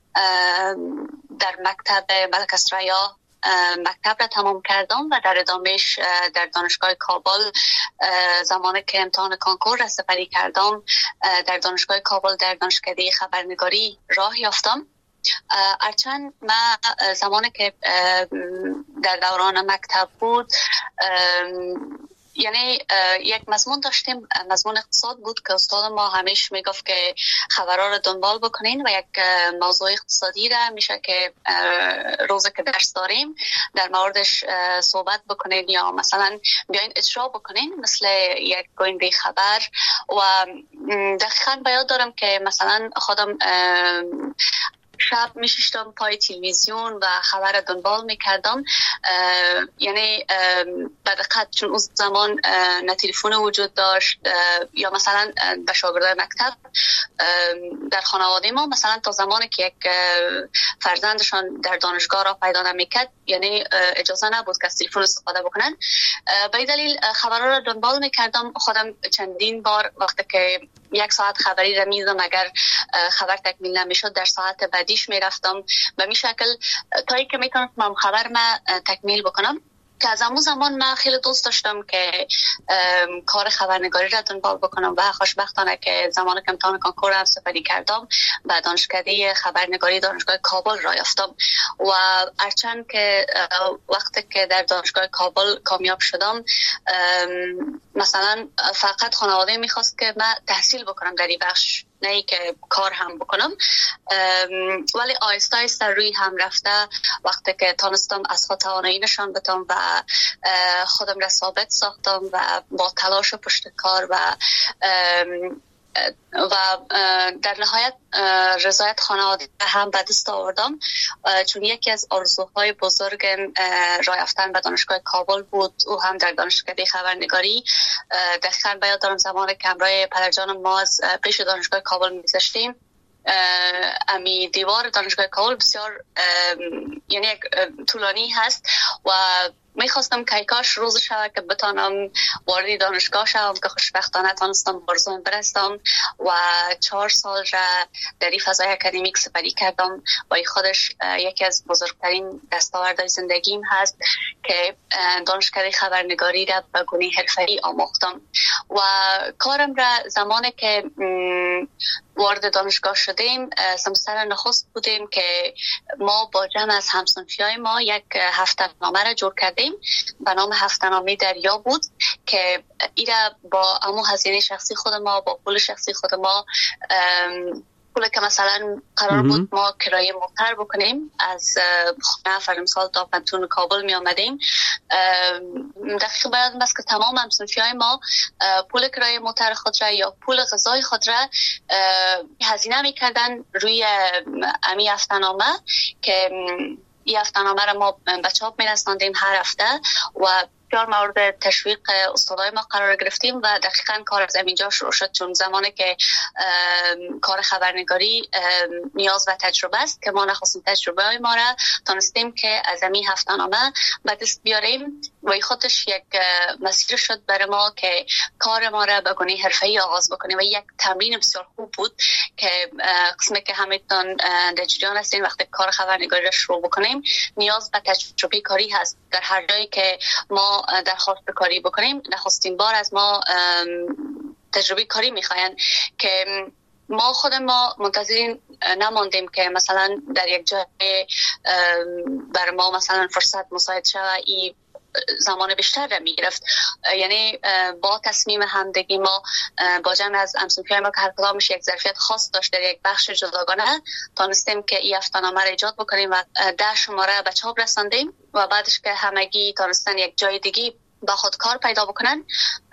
در مکتب ملک اسریا مکتب را تمام کردم و در ادامهش در دانشگاه کابل زمانی که امتحان کنکور را سپری کردم در دانشگاه کابل در دانشکده خبرنگاری راه یافتم. هرچند ما زمانی که در دوران مکتب بود یعنی یک مضمون داشتیم، مضمون اقتصاد بود که استاد ما همیشه میگفت که خبرها رو دنبال بکنین و یک موضوع اقتصادی را میشه که روزی که درس داریم در موردش صحبت بکنین یا مثلا بیاین اجرا بکنین مثل یک گوینده خبر. و دقیقاً به یاد دارم که مثلا خودم شب میشیشتم پای تلویزیون و خبر دنبال میکردم. یعنی به دقت چون اون زمان نه تلفن وجود داشت یا مثلا به شاگردای مکتب در خانواده ما مثلا تا زمانی که یک فرزندشان در دانشگاه را پیدا نمیکرد یعنی اجازه نبود که از تلفن استفاده بکنن. به این دلیل خبرها را دنبال میکردم. خودم چندین بار وقتی که یک ساعت خبری را میدم اگر خبر تکمیل نمیشد در ساعت بعدیش میرفتم به می شکل تایی که میتونم خبر ما تکمیل بکنم. که از همون زمان من خیلی دوست داشتم که کار خبرنگاری را دنبال بکنم و خوشبختانه که زمان که امتحان کنکور هم سپری کردم به دانشکده خبرنگاری دانشگاه کابل را یافتم. و هرچند که وقتی که در دانشگاه کابل کامیاب شدم مثلا فقط خانواده میخواست که من تحصیل بکنم در این بخش، نه ای که کار هم بکنم، ولی آیسته آیسته روی هم رفته وقتی که تانستم از خود توانایی نشان بدم و خودم را ثابت ساختم و با تلاش و پشت کار و و در نهایت رضایت خانواده هم به دست آوردم، چون یکی از آرزوهای بزرگم راه یافتن به دانشگاه کابل بود. او هم در دانشکده خبرنگاری. دقیقاً به یاد دارم زمانی که همراه پدرجانم ما از پیش دانشگاه کابل می‌گذشتیم، امی دیوار دانشگاه کابل بسیار یعنی یک طولانی هست و میخواستم که کاش روز شود که بتانم وارد دانشگاه شوم که خوشبختانه تانستم برزوم برستم و چهار سال را در این فضای اکادمیک سپری کردم و این خودش یکی از بزرگترین دستاوردهای زندگیم هست که دانشکده خبرنگاری را به گونه حرفه‌ای آموختم و کارم را زمانی که وارد دانشگاه شدیم سمستر نخست بودیم که ما با جمع از همصنفیای ما یک هفته‌نامه را جور کردیم به نام هفته‌نامه دریا بود که ایرا با امو هزینه شخصی خود ما با پول شخصی خود ما پول که مثلا قرار بود ما کرایه موتر بکنیم از خونه فرمسال تا پنتون کابل می آمدیم دقیق باید است که تمام همصنفی های ما پول کرایه موتر خود را یا پول غذای خود را هزینه می کردن روی امی هفته‌نامه که این هفته‌نامه را ما به چاپ می رساندیم هر هفته و بسیار مورد تشویق استادای ما قرار گرفتیم و دقیقاً کار از اینجا شروع شد چون زمانی که کار خبرنگاری نیاز و تجربه است که ما نخواستیم تجربه های ما را تانستیم که از این هفته‌نامه به دست بیاریم و این خودش یک مسیر شد برای ما که کار ما را به گونه حرفه‌ای آغاز بکنیم و یک تمرین بسیار خوب بود که قسمی که همتون در جریان هستین وقتی کار خبرنگاری را شروع بکنیم نیاز به تجربه کاری هست در هر جایی که ما درخواست کاری بکنیم نخستین بار از ما تجربه کاری میخواین که ما خود ما منتظرین نماندیم که مثلا در یک جای بر ما مثلا فرصت مساعد شود ای زمان بیشتر را میگرفت یعنی با تصمیم همدگی ما با جمع از همصنفیای ما که هر کدامش یک ظرفیت خاص داشت در یک بخش جداگانه تانستیم که این هفته‌نامه را ایجاد بکنیم و ده شماره به چاپ رساندیم و بعدش که همگی تانستن یک جای دیگه با خود کار پیدا بکنن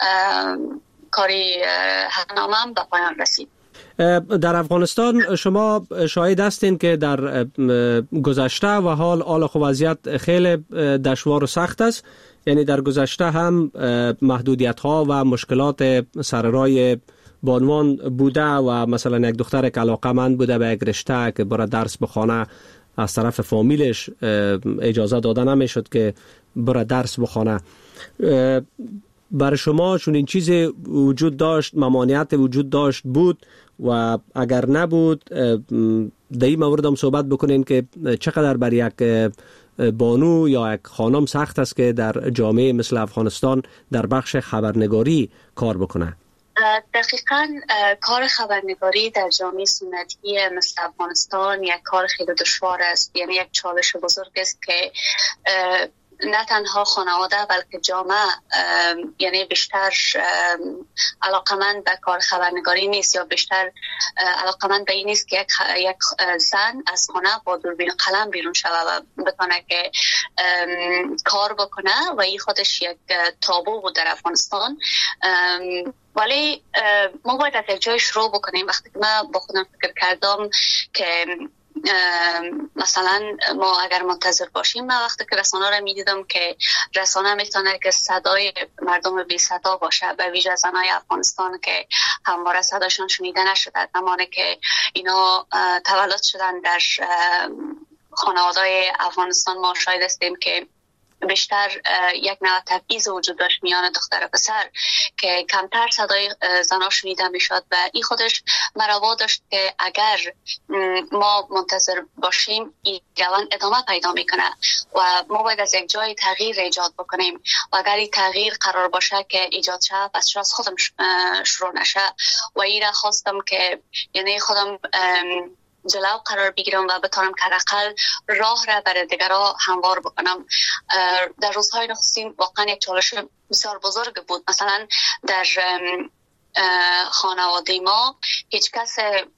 کاری هفته‌نامه هم به پایان رسید. در افغانستان شما شاهد هستین که در گذشته و حال حال خو وضعیت خیلی دشوار و سخت است یعنی در گذشته هم محدودیت ها و مشکلات سر راه بانوان بوده و مثلا یک دختر که علاقه‌مند بوده به یک رشته که برای درس بخونه از طرف فامیلش اجازه داده نمیشد که برای درس بخونه. برای شما چون این چیز وجود داشت ممانعت وجود داشت بود و اگر نبود در این مورد هم صحبت بکنین که چقدر بر یک بانو یا یک خانم سخت است که در جامعه مثل افغانستان در بخش خبرنگاری کار بکنه. دقیقاً کار خبرنگاری در جامعه سنتی مثل افغانستان یک کار خیلی دشوار است یعنی یک چالش بزرگ است که نه تنها خانواده بلکه جامعه یعنی بیشتر علاقمند به کار خبرنگاری نیست یا بیشتر علاقمند به این نیست که یک, یک زن از خانه با دوربین قلم بیرون شود و بتونه که کار بکنه و این خودش یک تابو بود در افغانستان. ولی ما باید از یک جای شروع بکنیم. وقتی که من با خودم فکر کردم که مثلا ما اگر منتظر باشیم من وقتی که رسانه را میدیدم که رسانه میتونه که صدای مردم بی صدا باشه به ویژه زنای افغانستان که همواره صداشون شنیده نشده زمانی که اینا تولد شدن در خانواده‌های افغانستان ما شاهد هستیم که بیشتر یک نوع تبعیض وجود داشت میان دختر و پسر که کمتر صدای زنا شنیده میشد و این خودش مرا داشت که اگر ما منتظر باشیم این روند ادامه پیدا میکنه و ما باید از یک جای تغییر ایجاد بکنیم و اگر این تغییر قرار باشه که ایجاد شه پس چرا از خودم شروع نشه و این را خواستم که یعنی خودم جلو قرار بگیرم و بتونم که حداقل راه را برای دیگران هموار بکنم. در روزهای نخستین واقعا یک چالش بسیار بزرگ بود. مثلا در خانواده ما هیچ کس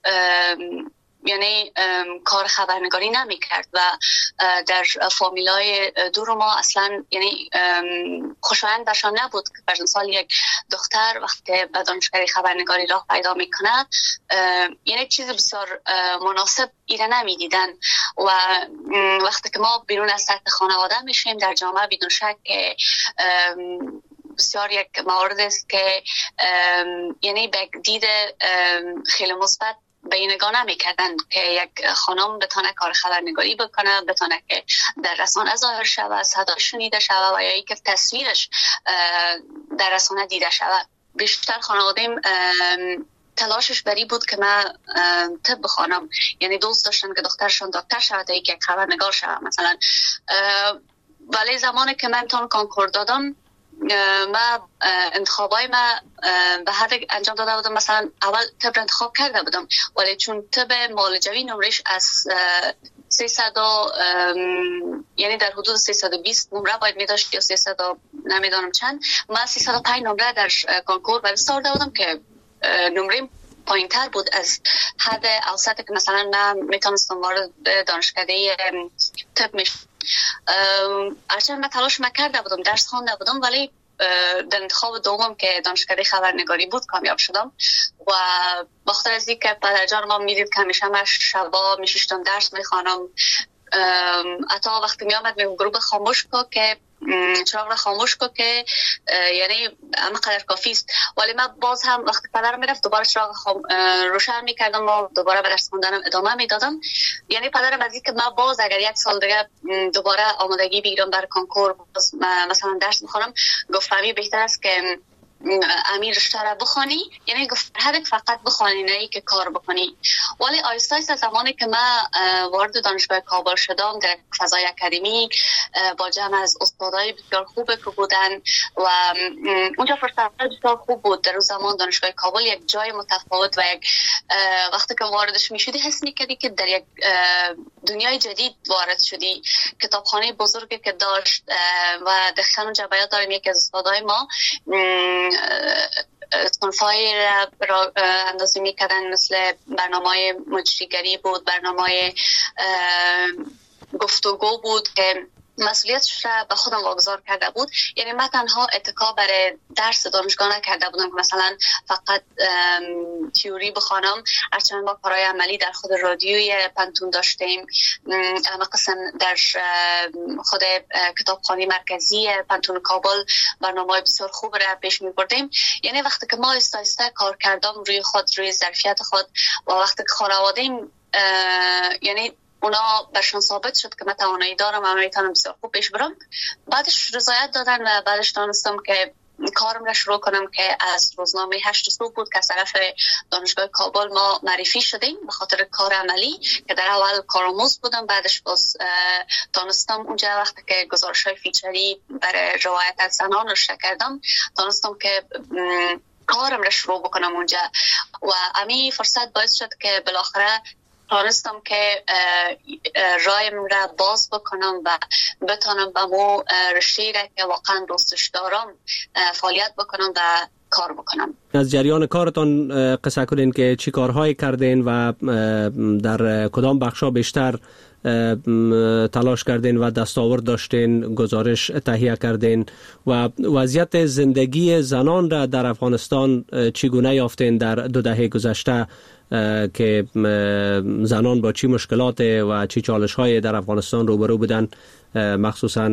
یعنی کار خبرنگاری نمی کرد و در فامیلای دور ما اصلا یعنی خوشایند برشان نبود که بر مثال یک دختر وقتی به دانشکده خبرنگاری راه پیدا میکنه یعنی چیز بسیار مناسب ایره نمی دیدن و وقتی که ما بیرون از سطح خانواده میشیم در جامعه بدون شک که بسیار یک مورد است که یعنی به دید خیلی مثبت بینگانه میکردن که یک خانم بتونه کار خبرنگاری بکنه، بتونه که در رسانه ظاهر شود، صدا شنیده شود و یا اینکه تصویرش در رسانه دیده شود. بیشتر خانواده‌ام تلاشش بری بود که من طب بخوانم، یعنی دوست داشتن که دخترشون دکتر شود تا اینکه خبرنگار شود مثلا. ولی زمانی که من امتحان کنکور دادم، من انتخابای من به حد انجام داده بودم، مثلا اول طب انتخاب کرده بودم، ولی چون طب معالجوی نمرش از سیصد یعنی در حدود سیصد و بیست نمره باید می داشت یا سیصد نمیدانم چند، من سیصد و پنج نمره در کنکور برآورده بودم که نمره پایین تر بود از حد اوسط که مثلا من میتونستم وارد دانشکده طب میشم. هرچند من تلاش کرده بودم، درس خوانده بودم، ولی در انتخاب دوم که دانشکده خبرنگاری بود کامیاب شدم. و بخاطر از اینکه پدرجان ما میدید که همیشه من شبا میشیشتم درس میخوانم، حتی وقتی میامد میگم گروه خاموش کو که چراغ را خاموش کو که یعنی اما قدر کافی است، ولی من باز هم وقتی پدرم میرفت دوباره چراغ خام... روشن میکردم و دوباره به درس خوندنم ادامه میدادم. یعنی پدرم از اینکه من باز اگر یک سال دیگه دوباره آمادگی بگیرم برای کنکور مثلا درس بخونم، گفت فهمی بهتر است که امیر رشته را بخوانی، یعنی گفت هدف فقط بخوانی نه که کار بکنی. ولی آیسته آیسته زمانی که من وارد دانشگاه کابل شدم در فضای اکادمیک با جمع از استادای بسیار خوب که بودن و اونجا فرصت بسیار خوب بود. در اون زمان دانشگاه کابل یک جای متفاوت و یک وقتی که واردش میشدی حس میکردی که در یک دنیای جدید وارد شدی. کتابخانه بزرگی که داشت و دقیقاً اونجا بیاد داریم یکی از استادای ما صنفای را اندازه می کردن، مثل برنامه مجریگری بود، برنامه گفتگو بود که مسئولیتش را به خودم واگذار کرده بود. یعنی من تنها اتکا برای درس دانشگاه نکرده بودم که مثلا فقط تیوری بخوانم، هرچند ما کارهای عملی در خود رادیوی پنتون داشتیم، اما قسم در خود کتابخانه مرکزی پنتون کابل برنامه بسیار خوب را پیش می بردیم. یعنی وقتی که ما آهسته آهسته کار کردم روی خود، روی ظرفیت خود و وقتی که خانواده‌ام یعنی اونا برشان ثابت شد که من توانایی دارم و میتونم بسیار خوب پیش برم، بعدش رضایت دادن و بعدش دانستم که کارم را شروع کنم که از روزنامه هشت صبح بود که از طرف دانشگاه کابل ما معرفی شدیم به خاطر کار عملی که در اول کارآموز بودم. بعدش باز دانستم اونجا وقتی که گزارش‌های فیچری برای روایت از زنان رو شروع کردم، دانستم که کارم را شروع بکنم اونجا و امی فرصت باعث شد که بالاخره تانستم که رایم را باز بکنم و بتانم به مو رشته را که واقعا دوستش دارم فعالیت بکنم و کار بکنم. از جریان کارتان قصه کنین که چی کارهایی کردین و در کدام بخشا بیشتر تلاش کردین و دستاورد داشتین، گزارش تهیه کردین و وضعیت زندگی زنان را در افغانستان چگونه یافتین در دو دهه گذشته که زنان با چی مشکلات و چی چالش های در افغانستان روبرو بودن، مخصوصا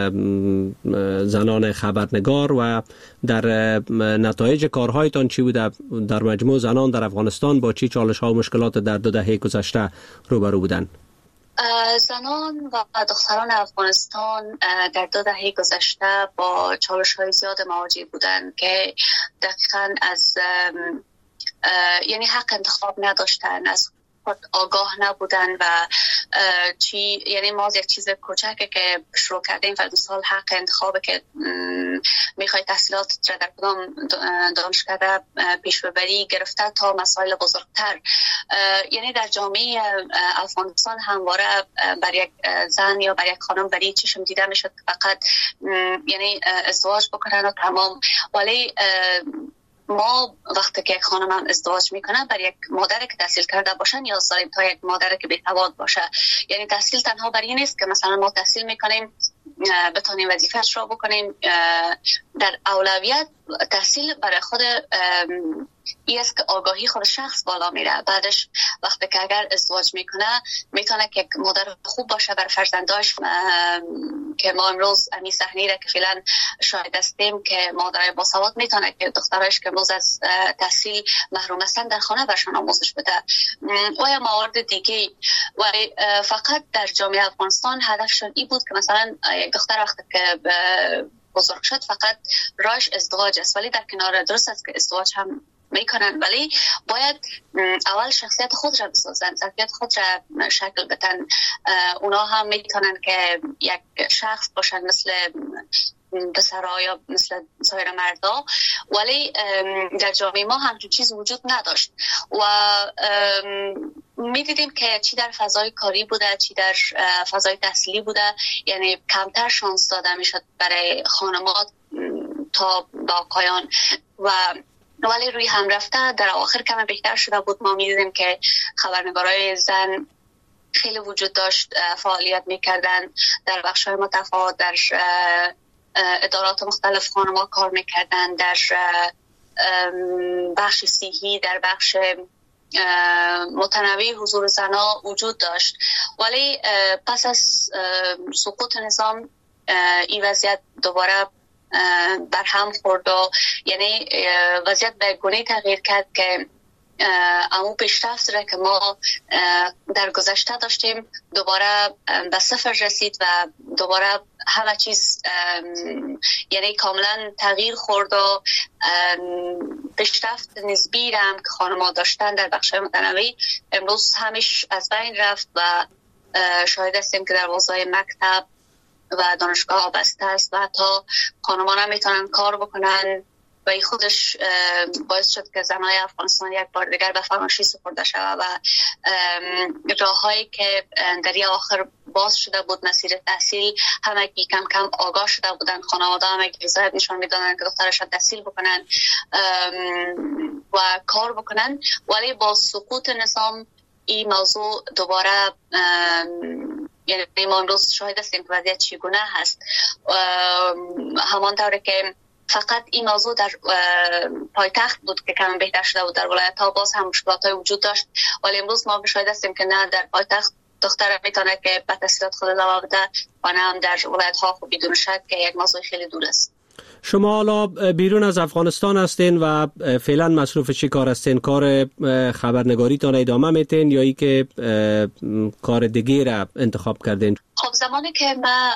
زنان خبرنگار، و در نتایج کارهایتان چی بوده؟ در مجموع زنان در افغانستان با چی چالش ها و مشکلات در دو دهه گذشته روبرو بودن؟ زنان و دختران افغانستان در دو دهه گذشته با چالش های زیاد مواجه بودند که دقیقاً از یعنی حق انتخاب نداشتن، از خود آگاه نبودن و چی یعنی ما یک چیز کوچکه که شروع کردیم فرض مثال حق انتخاب که میخوای تحصیلات را در کدام دانشکده پیش ببری گرفته تا مسائل بزرگتر. یعنی در جامعه افغانستان همواره بر یک زن یا بر یک خانم بری چشم دیده میشد فقط یعنی ازدواج بکنن و تمام. ولی ما وقتی که یک خانم هم ازدواج میکنه بر یک مادر که تحصیل کرده باشه نیاز داریم تا یک مادر که بی‌سواد باشه. یعنی تحصیل تنها برای این نیست که مثلا ما تحصیل میکنیم بتونیم وظیفه‌اش را بکنیم، در اولویت تحصیل برای خود این است که آگاهی خود شخص بالا میره. بعدش وقتی که اگر ازدواج میکنه میتونه که مادر خوب باشه بر فرزنداش، که ما امروز امی صحنه را که فعلا شاهد هستیم که مادرای باسواد میتونه که دخترایش که امروز از تحصیل محروم هستن در خانه برشان آموزش بده و یا موارد دیگه. ولی فقط در جامعه افغانستان هدفشون این بود که مثلا یک دختر وقتی که بزرگ شد فقط راهش ازدواج است، ولی در کنار درست است که ازدواج هم میکنن، ولی باید اول شخصیت خود را بسازن، ظرفیت خود را شکل بدن. اونا هم میتونن که یک شخص باشن مثل پسرها یا مثل سایر مردا، ولی در جامعه ما همچون چیز وجود نداشت و میدیدیم که چی در فضای کاری بوده چی در فضای تحصیلی بوده، یعنی کمتر شانس داده میشد برای خانمات تا با آقایان و ولی روی هم رفته در آخر کم بهتر شده بود. ما میدیدیم که خبرنگارای زن خیلی وجود داشت، فعالیت میکردن در بخش‌های متفاوت، در ادارات مختلف خانم‌ها کار میکردن، در بخش صحی، در بخش متنوع حضور زنها وجود داشت. ولی پس از سقوط نظام این وضعیت دوباره بر هم خورد و یعنی وضعیت به گونه تغییر کرد که اما پیشرفت را که ما در گذشته داشتیم دوباره به صفر رسید و دوباره همه چیز یعنی کاملا تغییر خورد و پیشرفت نسبی را هم که خانم‌ها داشتن در بخش‌های متنوع امروز همش از بین رفت و شاهد هستیم که در حوزه مکتب و دانشگاه بسته است و حتی خانم‌ها هم میتونن کار بکنن و این خودش باعث شد که زنای افغانستان یک بار دیگر به فراموشی سپرده شود و راههایی که در این آخر باز شده بود مسیر تحصیل همه که کم کم آگاه شده بودن، خانواده همه که رضایت نشان میدادن که دخترشان تحصیل بکنن و کار بکنن. ولی با سقوط نظام این موضوع دوباره یعنی ما امروز شاهد هستیم که وضعیت چگونه هست. همانطور که فقط این موضوع در پایتخت بود که کم بهتر شده بود، در ولایت ها باز هم مشکلات های وجود داشت، ولی امروز ما شاهد هستیم که نه در پایتخت دختر میتونه که به تحصیلات خود ادامه بده و نه هم در ولایت ها خب بدون شک که یک موضوع خیلی دور است. شما حالا بیرون از افغانستان هستین و فعلا مصروف چی کار هستین؟ کار خبرنگاری تان ادامه میتین یا ای که کار دیگه را انتخاب کردین؟ خب زمانی که ما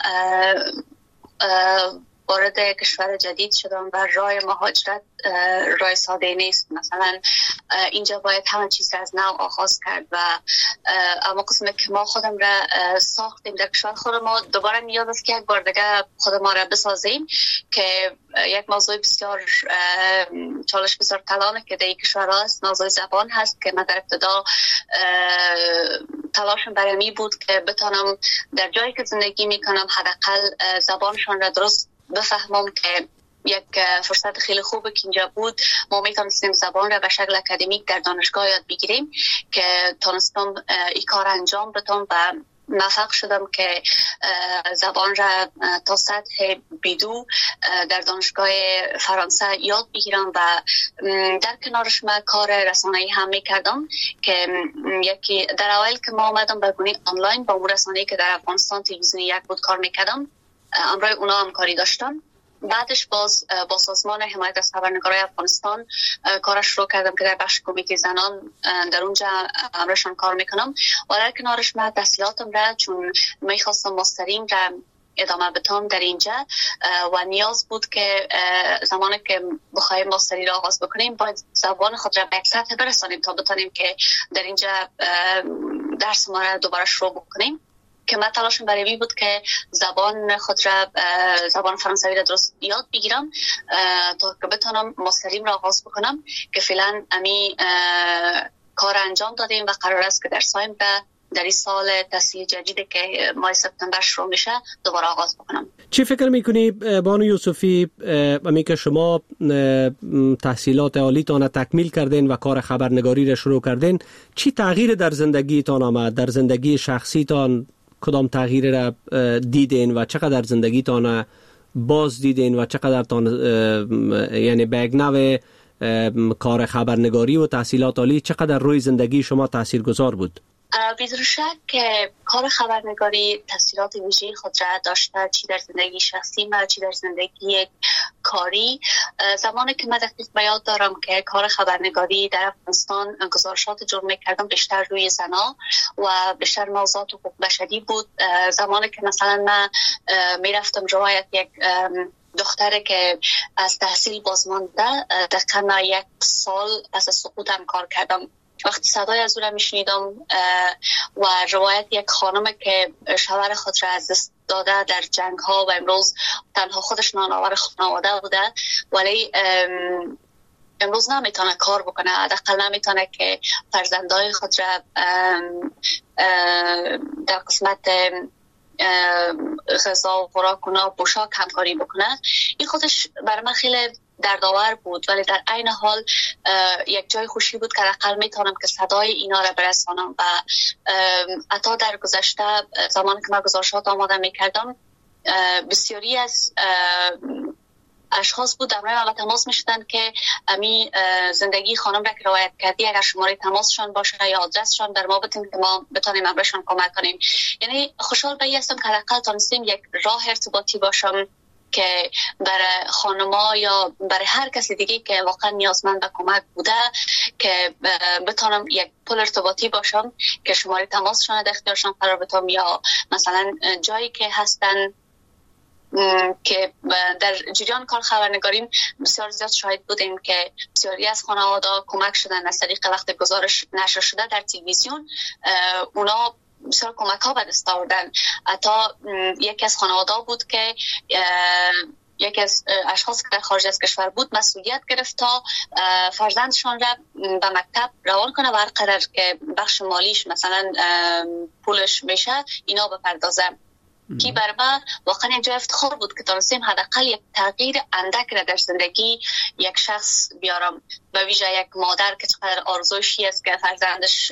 وارد کشور جدید شدم و راه مهاجرت راه ساده نیست، مثلا اینجا باید همه چیز از نو آغاز کرد و اما قسمه که ما خودم را ساختیم در کشور خود ما دوباره نیاز است که یک بار دیگه خود ما را بسازیم که یک موضوع بسیار چالش بسیار کلانه که در این کشور هست موضوع زبان هست که من در ابتدا تلاشم برای می بود که بتانم در جایی که زندگی می کنم حداقل زبانشان را درست بفهمم که یک فرصت خیلی خوبه که اینجا بود ما میتونستیم زبان را به شکل اکادمیک در دانشگاه یاد بگیریم که تونستم این کار انجام بدم و موفق شدم که زبان را تا سطح بیدو در دانشگاه فرانسه یاد بگیرم و در کنارش من کار رسانه‌ای هم میکردم که یکی در اول که ما آمدم به گونه آنلاین با اون رسانه‌ای که در افغانستان تلویزیون یک بود کار میکردم امروی اونا هم کاری داشتم. بعدش باز با سازمان حمایت از خبرنگارای افغانستان کارش شروع کردم که در بخش کمیته زنان در اونجا امرشان کار میکنم و در کنارش من تحصیلاتم را چون میخواستم ماستریم را ادامه بدم در اینجا و نیاز بود که زمانی که بخوایم ماستری را آغاز بکنیم باید زبان خود را به یک سطح برسانیم تا بتانیم که در اینجا درس ما را دوباره شروع بکنیم که من تلاشم برای این بود که زبان خود را زبان فرانسوی را درست یاد بگیرم تا که بتونم ماستریم را آغاز بکنم که فعلا امی کار انجام دادیم و قرار است که در سایم در این سال تحصیل جدیدی که ماه سپتامبر شروع میشه دوباره آغاز بکنم. چی فکر میکنی بانو یوسفی امی که شما تحصیلات عالیتان تکمیل کردین و کار خبرنگاری را شروع کردین چی تغییر در زندگیتان آمد؟ در زندگی شخصیتان کدام تغییر را دیدین و چقدر زندگیتان باز دیدین و چقدر تان یعنی به یک نوع کار خبرنگاری و تحصیلات عالی چقدر روی زندگی شما تاثیرگذار بود؟ بدون شک که کار خبرنگاری تاثیرات ویژه‌ای خود را داشته، چی در زندگی شخصی ما چی در زندگی کاری. زمانی که من دقیق به یاد دارم که کار خبرنگاری در افغانستان گزارشات جور می‌کردم بیشتر روی زنا و بیشتر موضوعات حقوق بشری بود. زمانی که مثلا من میرفتم روایت یک دختره که از تحصیل بازمانده دقیقا یک سال پس از سقوطم کار کردم. وقتی صدای از او را میشنیدم و روایت یک خانم که شوهر خود را از دست داده در جنگ ها و امروز تنها خودش نانآور خانواده بوده ولی امروز نمیتونه کار بکنه، حداقل نمیتونه که فرزندای خود را در قسمت غذا و خوراک و پوشاک همکاری بکنه. این خودش برای من خیلی دردآور بود ولی در عین حال یک جای خوشی بود که حداقل میتونم که صدای اینا را برسانم. و حتی در گذشته زمانی که من گزارشات آماده میکردم بسیاری از اشخاص بود در من تماس میشدن که امی زندگی خانم را که روایت کردی اگر شماره تماسشان باشه یا آدرسشان در ما بتیم که ما بتونیم امرشان کمک کنیم. یعنی خوشحال به این هستم که حداقل تونستیم یک راه ارتباطی باشم که برای خانما یا برای هر کسی دیگه که واقعا نیازمند به کمک بوده که بتونم یک پل ارتباطی باشم که شماره تماسشان در اختیارشان قرار بدم یا مثلا جایی که هستن که در جریان کار خبرنگاریم بسیار زیاد شاهد بودیم که بسیاری از خانواده کمک شدن از طریق وقت گزارش نشر شده در تلویزیون. اونا بسیار کمک ها به دست آوردن. حتی یکی از خانواده بود که یکی از اشخاص که در خارج از کشور بود مسئولیت گرفت تا فرزندشان را به مکتب روان کنه و هر قدر که بخش مالیش مثلا پولش میشه اینا بپردازه. کی برای من واقعا اینجا افتخار بود که تونستیم حداقل یک تغییر اندک را در زندگی یک شخص بیارم. به ویژه یک مادر که چقدر آرزوشی است که فرزندش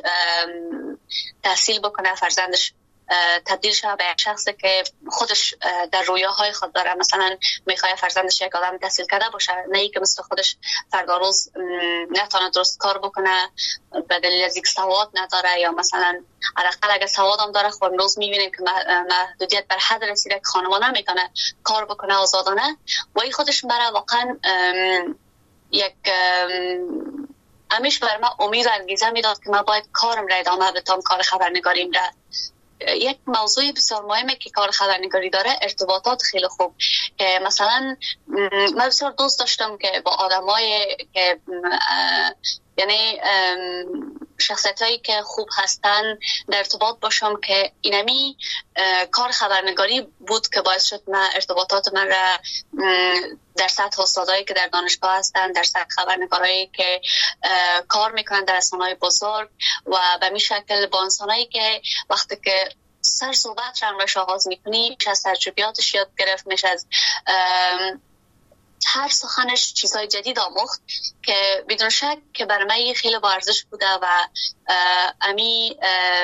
تحصیل بکنه، فرزندش تبدیل شده به یک شخصی که خودش در رویاهای خود داره. مثلا میخواد فرزندش یک آدم تحصیل کرده باشه، نه ای که مثل خودش فردا روز نتونه درست کار بکنه به دلیل از اینکه سواد نداره یا مثلا حداقل اگه سواد هم داره خب امروز میبینیم که محدودیت بر حد رسیده که خانما نمیتونه کار بکنه آزادانه. و این خودش برای واقعا یک همیشه بر من امید انگیزه میداد که من باید کارم را ادامه بدم، کار خبرنگاریم را. یک موضوع بسیار مهمه که کار خبرنگاری داره ارتباطات خیلی خوب. مثلا من بسیار دوست داشتم که با آدمای که یعنی شخصیت هایی که خوب هستن در ارتباط باشم که اینمی کار خبرنگاری بود که باعث شد من ارتباطات من را در سطح استادایی که در دانشگاه هستن، در سطح خبرنگارایی که کار میکنن در رسانه‌های بزرگ و به می شکل با انسانایی که وقتی که سر صحبت را امروز آغاز میکنی میشه از تجربیاتش یاد گرفت، میشه از هر سخنش چیزهای جدید آموخت که بدون شک که برای من خیلی با ارزش بوده و امی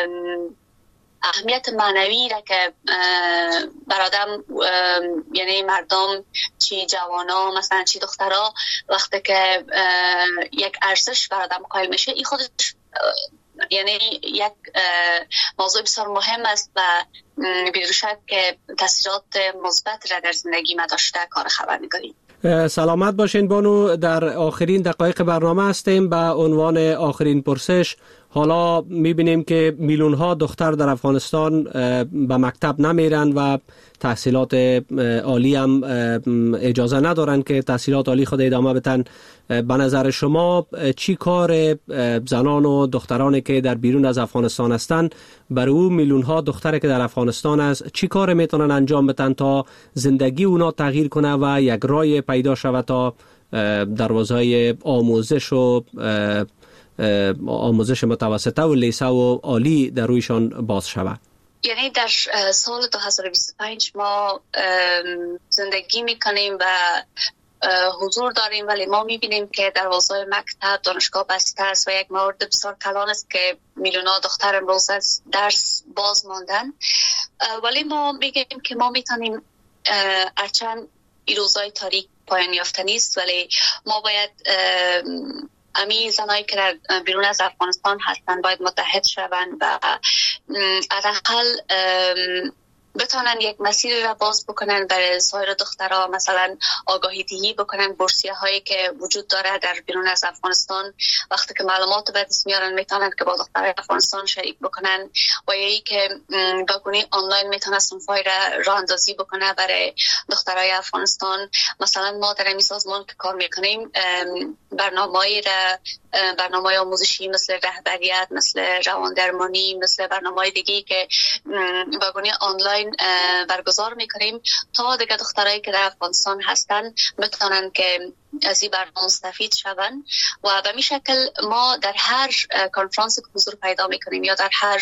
اهمیت معنوی را که بر آدم یعنی مردم چی جوانا مثلا چی دخترها وقتی که یک ارزش بر آدم قائل میشه این خودش یعنی یک موضوع بسیار مهم است و بدون شک که تاثیرات مثبت را در زندگی ما داشته کار خبرنگاری. سلامت باشین بانو. در آخرین دقایق برنامه هستیم. به عنوان آخرین پرسش، حالا میبینیم که میلیون ها دختر در افغانستان به مکتب نمیرن و تحصیلات عالی هم اجازه ندارن که تحصیلات عالی خود ادامه بدن. به نظر شما چی کار زنان و دخترانی که در بیرون از افغانستان هستند برای او میلیون ها دختری که در افغانستان است چی کار میتونن انجام بدن تا زندگی اونا تغییر کنه و یک راه پیدا شود تا دروازه آموزش و آموزش متوسطه و لیسه و عالی در رویشان باز شود؟ یعنی در سال دو هزار و بیست و پنج ما زندگی میکنیم و حضور داریم ولی ما میبینیم که دروازه مکتب دانشگاه بسته است و یک مورد بسیار کلان است که میلیون‌ها دختر امروز از درس باز ماندن. ولی ما میگیم که ما میتونیم هرچند این روزای تاریک پایان یافته نیست، ولی ما باید امی زنایی که در بیرون از افغانستان هستند باید متحد شوند و حداقل بتونن یک مسیر را باز بکنن برای سایر دخترها، مثلا آگاهی دهی بکنن بورسیه هایی که وجود داره در بیرون از افغانستان. وقتی که معلومات به دست میارن میتونن که با دخترای افغانستان شریک بکنن و یا ای که بگونی آنلاین میتونه صنفای را راه اندازی بکنه برای دخترای افغانستان. مثلا ما در این سازمان که کار میکنیم برنامه‌ای را برنامه آموزشی مثل رهبریت، مثل رواندرمانی، مثل برنامه‌های دیگه که بگونی آنلاین برگزار میکنیم تا دیگه دخترایی که در افغانستان هستن بتونن که از این برنامه مستفید شون و به می شکل ما در هر کنفرانس که حضور پیدا میکنیم یا در هر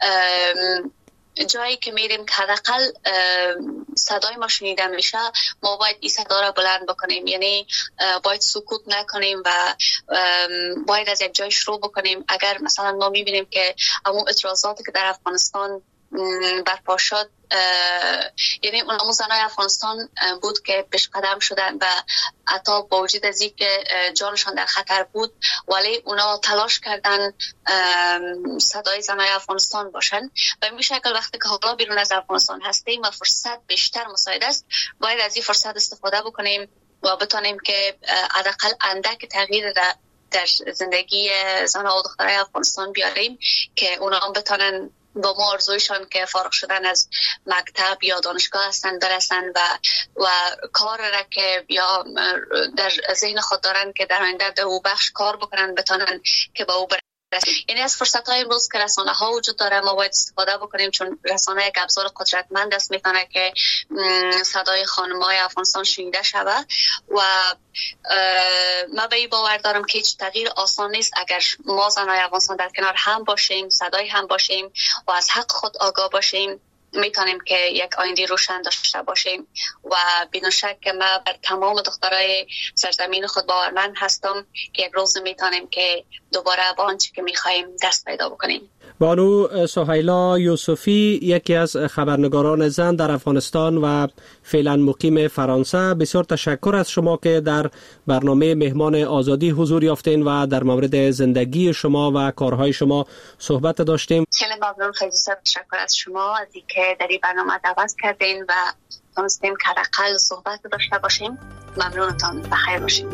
جایی که میریم که حداقل صدای ما شنیده میشه، ما باید این صدا را بلند بکنیم، یعنی باید سکوت نکنیم و باید از یک جای شروع بکنیم. اگر مثلا ما میبینیم که همون اعتراضاتی که در افغانستان برپا شد، یعنی اون زنای افغانستان بود که پیش قدم شدن و حتی با وجود از این که جانشان در خطر بود ولی اونا تلاش کردن صدای زنای افغانستان باشن. و این شکل وقتی که حالا بیرون از افغانستان هستیم و فرصت بیشتر مساعد است، باید از این فرصت استفاده بکنیم و بتونیم که حداقل اندک تغییر در زندگی زنها و دخترای افغانستان بیاریم که اونا هم بتونن با ما آرزویشان که فارغ شدن از مکتب یا دانشگاه هستن برسن و و کار را که یا در ذهن خود دارن که در آینده در او بخش کار بکنن بتونن که با او برسن. یعنی از فرصت های امروز که رسانه ها وجود داره ما باید استفاده بکنیم، چون رسانه یک ابزار قدرتمند است، میتونه که صدای خانم های افغانستان شنیده شود و من به این باور دارم که هیچ تغییر آسان نیست. اگر ما زنای افغانستان در کنار هم باشیم، صدای هم باشیم و از حق خود آگاه باشیم، میتونیم که یک آینده روشن داشته باشیم و بدون شک که من بر تمام دخترای سرزمین خود باورمند هستم که یک روز میتونیم که دوباره به آنچه که میخوایم دست پیدا بکنیم. بانو سهیلا یوسفی، یکی از خبرنگاران زن در افغانستان و فعلا مقیم فرانسه، بسیار تشکر از شما که در برنامه مهمان آزادی حضور یافتین و در مورد زندگی شما و کارهای شما صحبت داشتیم. خیلی ممنون، خیلی تشکر از شما از اینکه در این برنامه دعوت کردین و تونستیم که حداقل صحبت داشته باشیم. ممنونتان، بخیر باشید.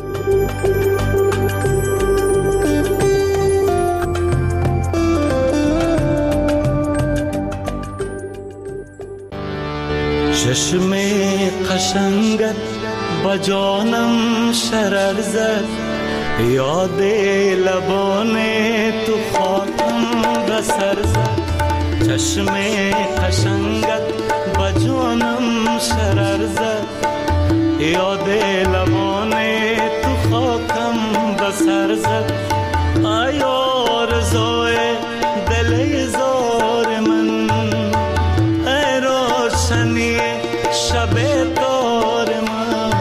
چشم قشنگت با جانم شرر زد، یاد لبان تو خاکم بسر زد. چشم قشنگت با جانم شرر زد، یاد لبان تو خاکم بسر زد. آیا رضای دل زار من، ای روشنی شب دار من،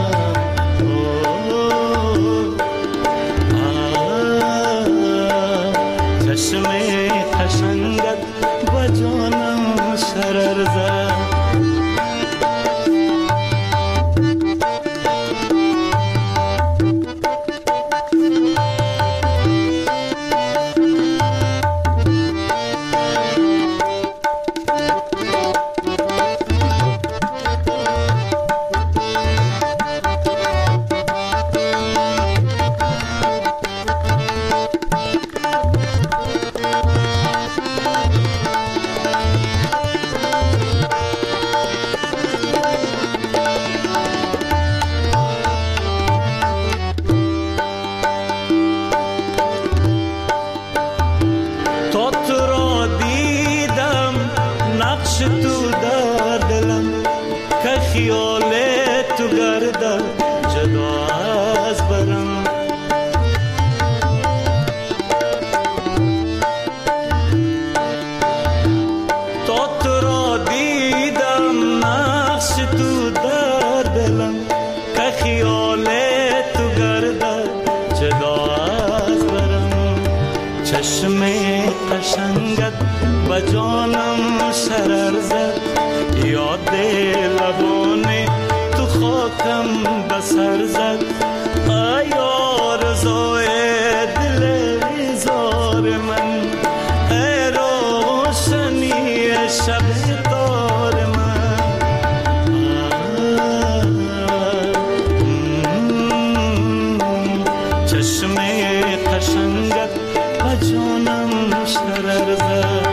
چشم قشنگت با جانم شرر زد. چشم قشنگت با جانم شرر زد، یاد لبان تو خاکم جانم بسر زد ای آرزوی دل زار من ای روشنی شب تار من چشم قشنگت و جانم شرر زد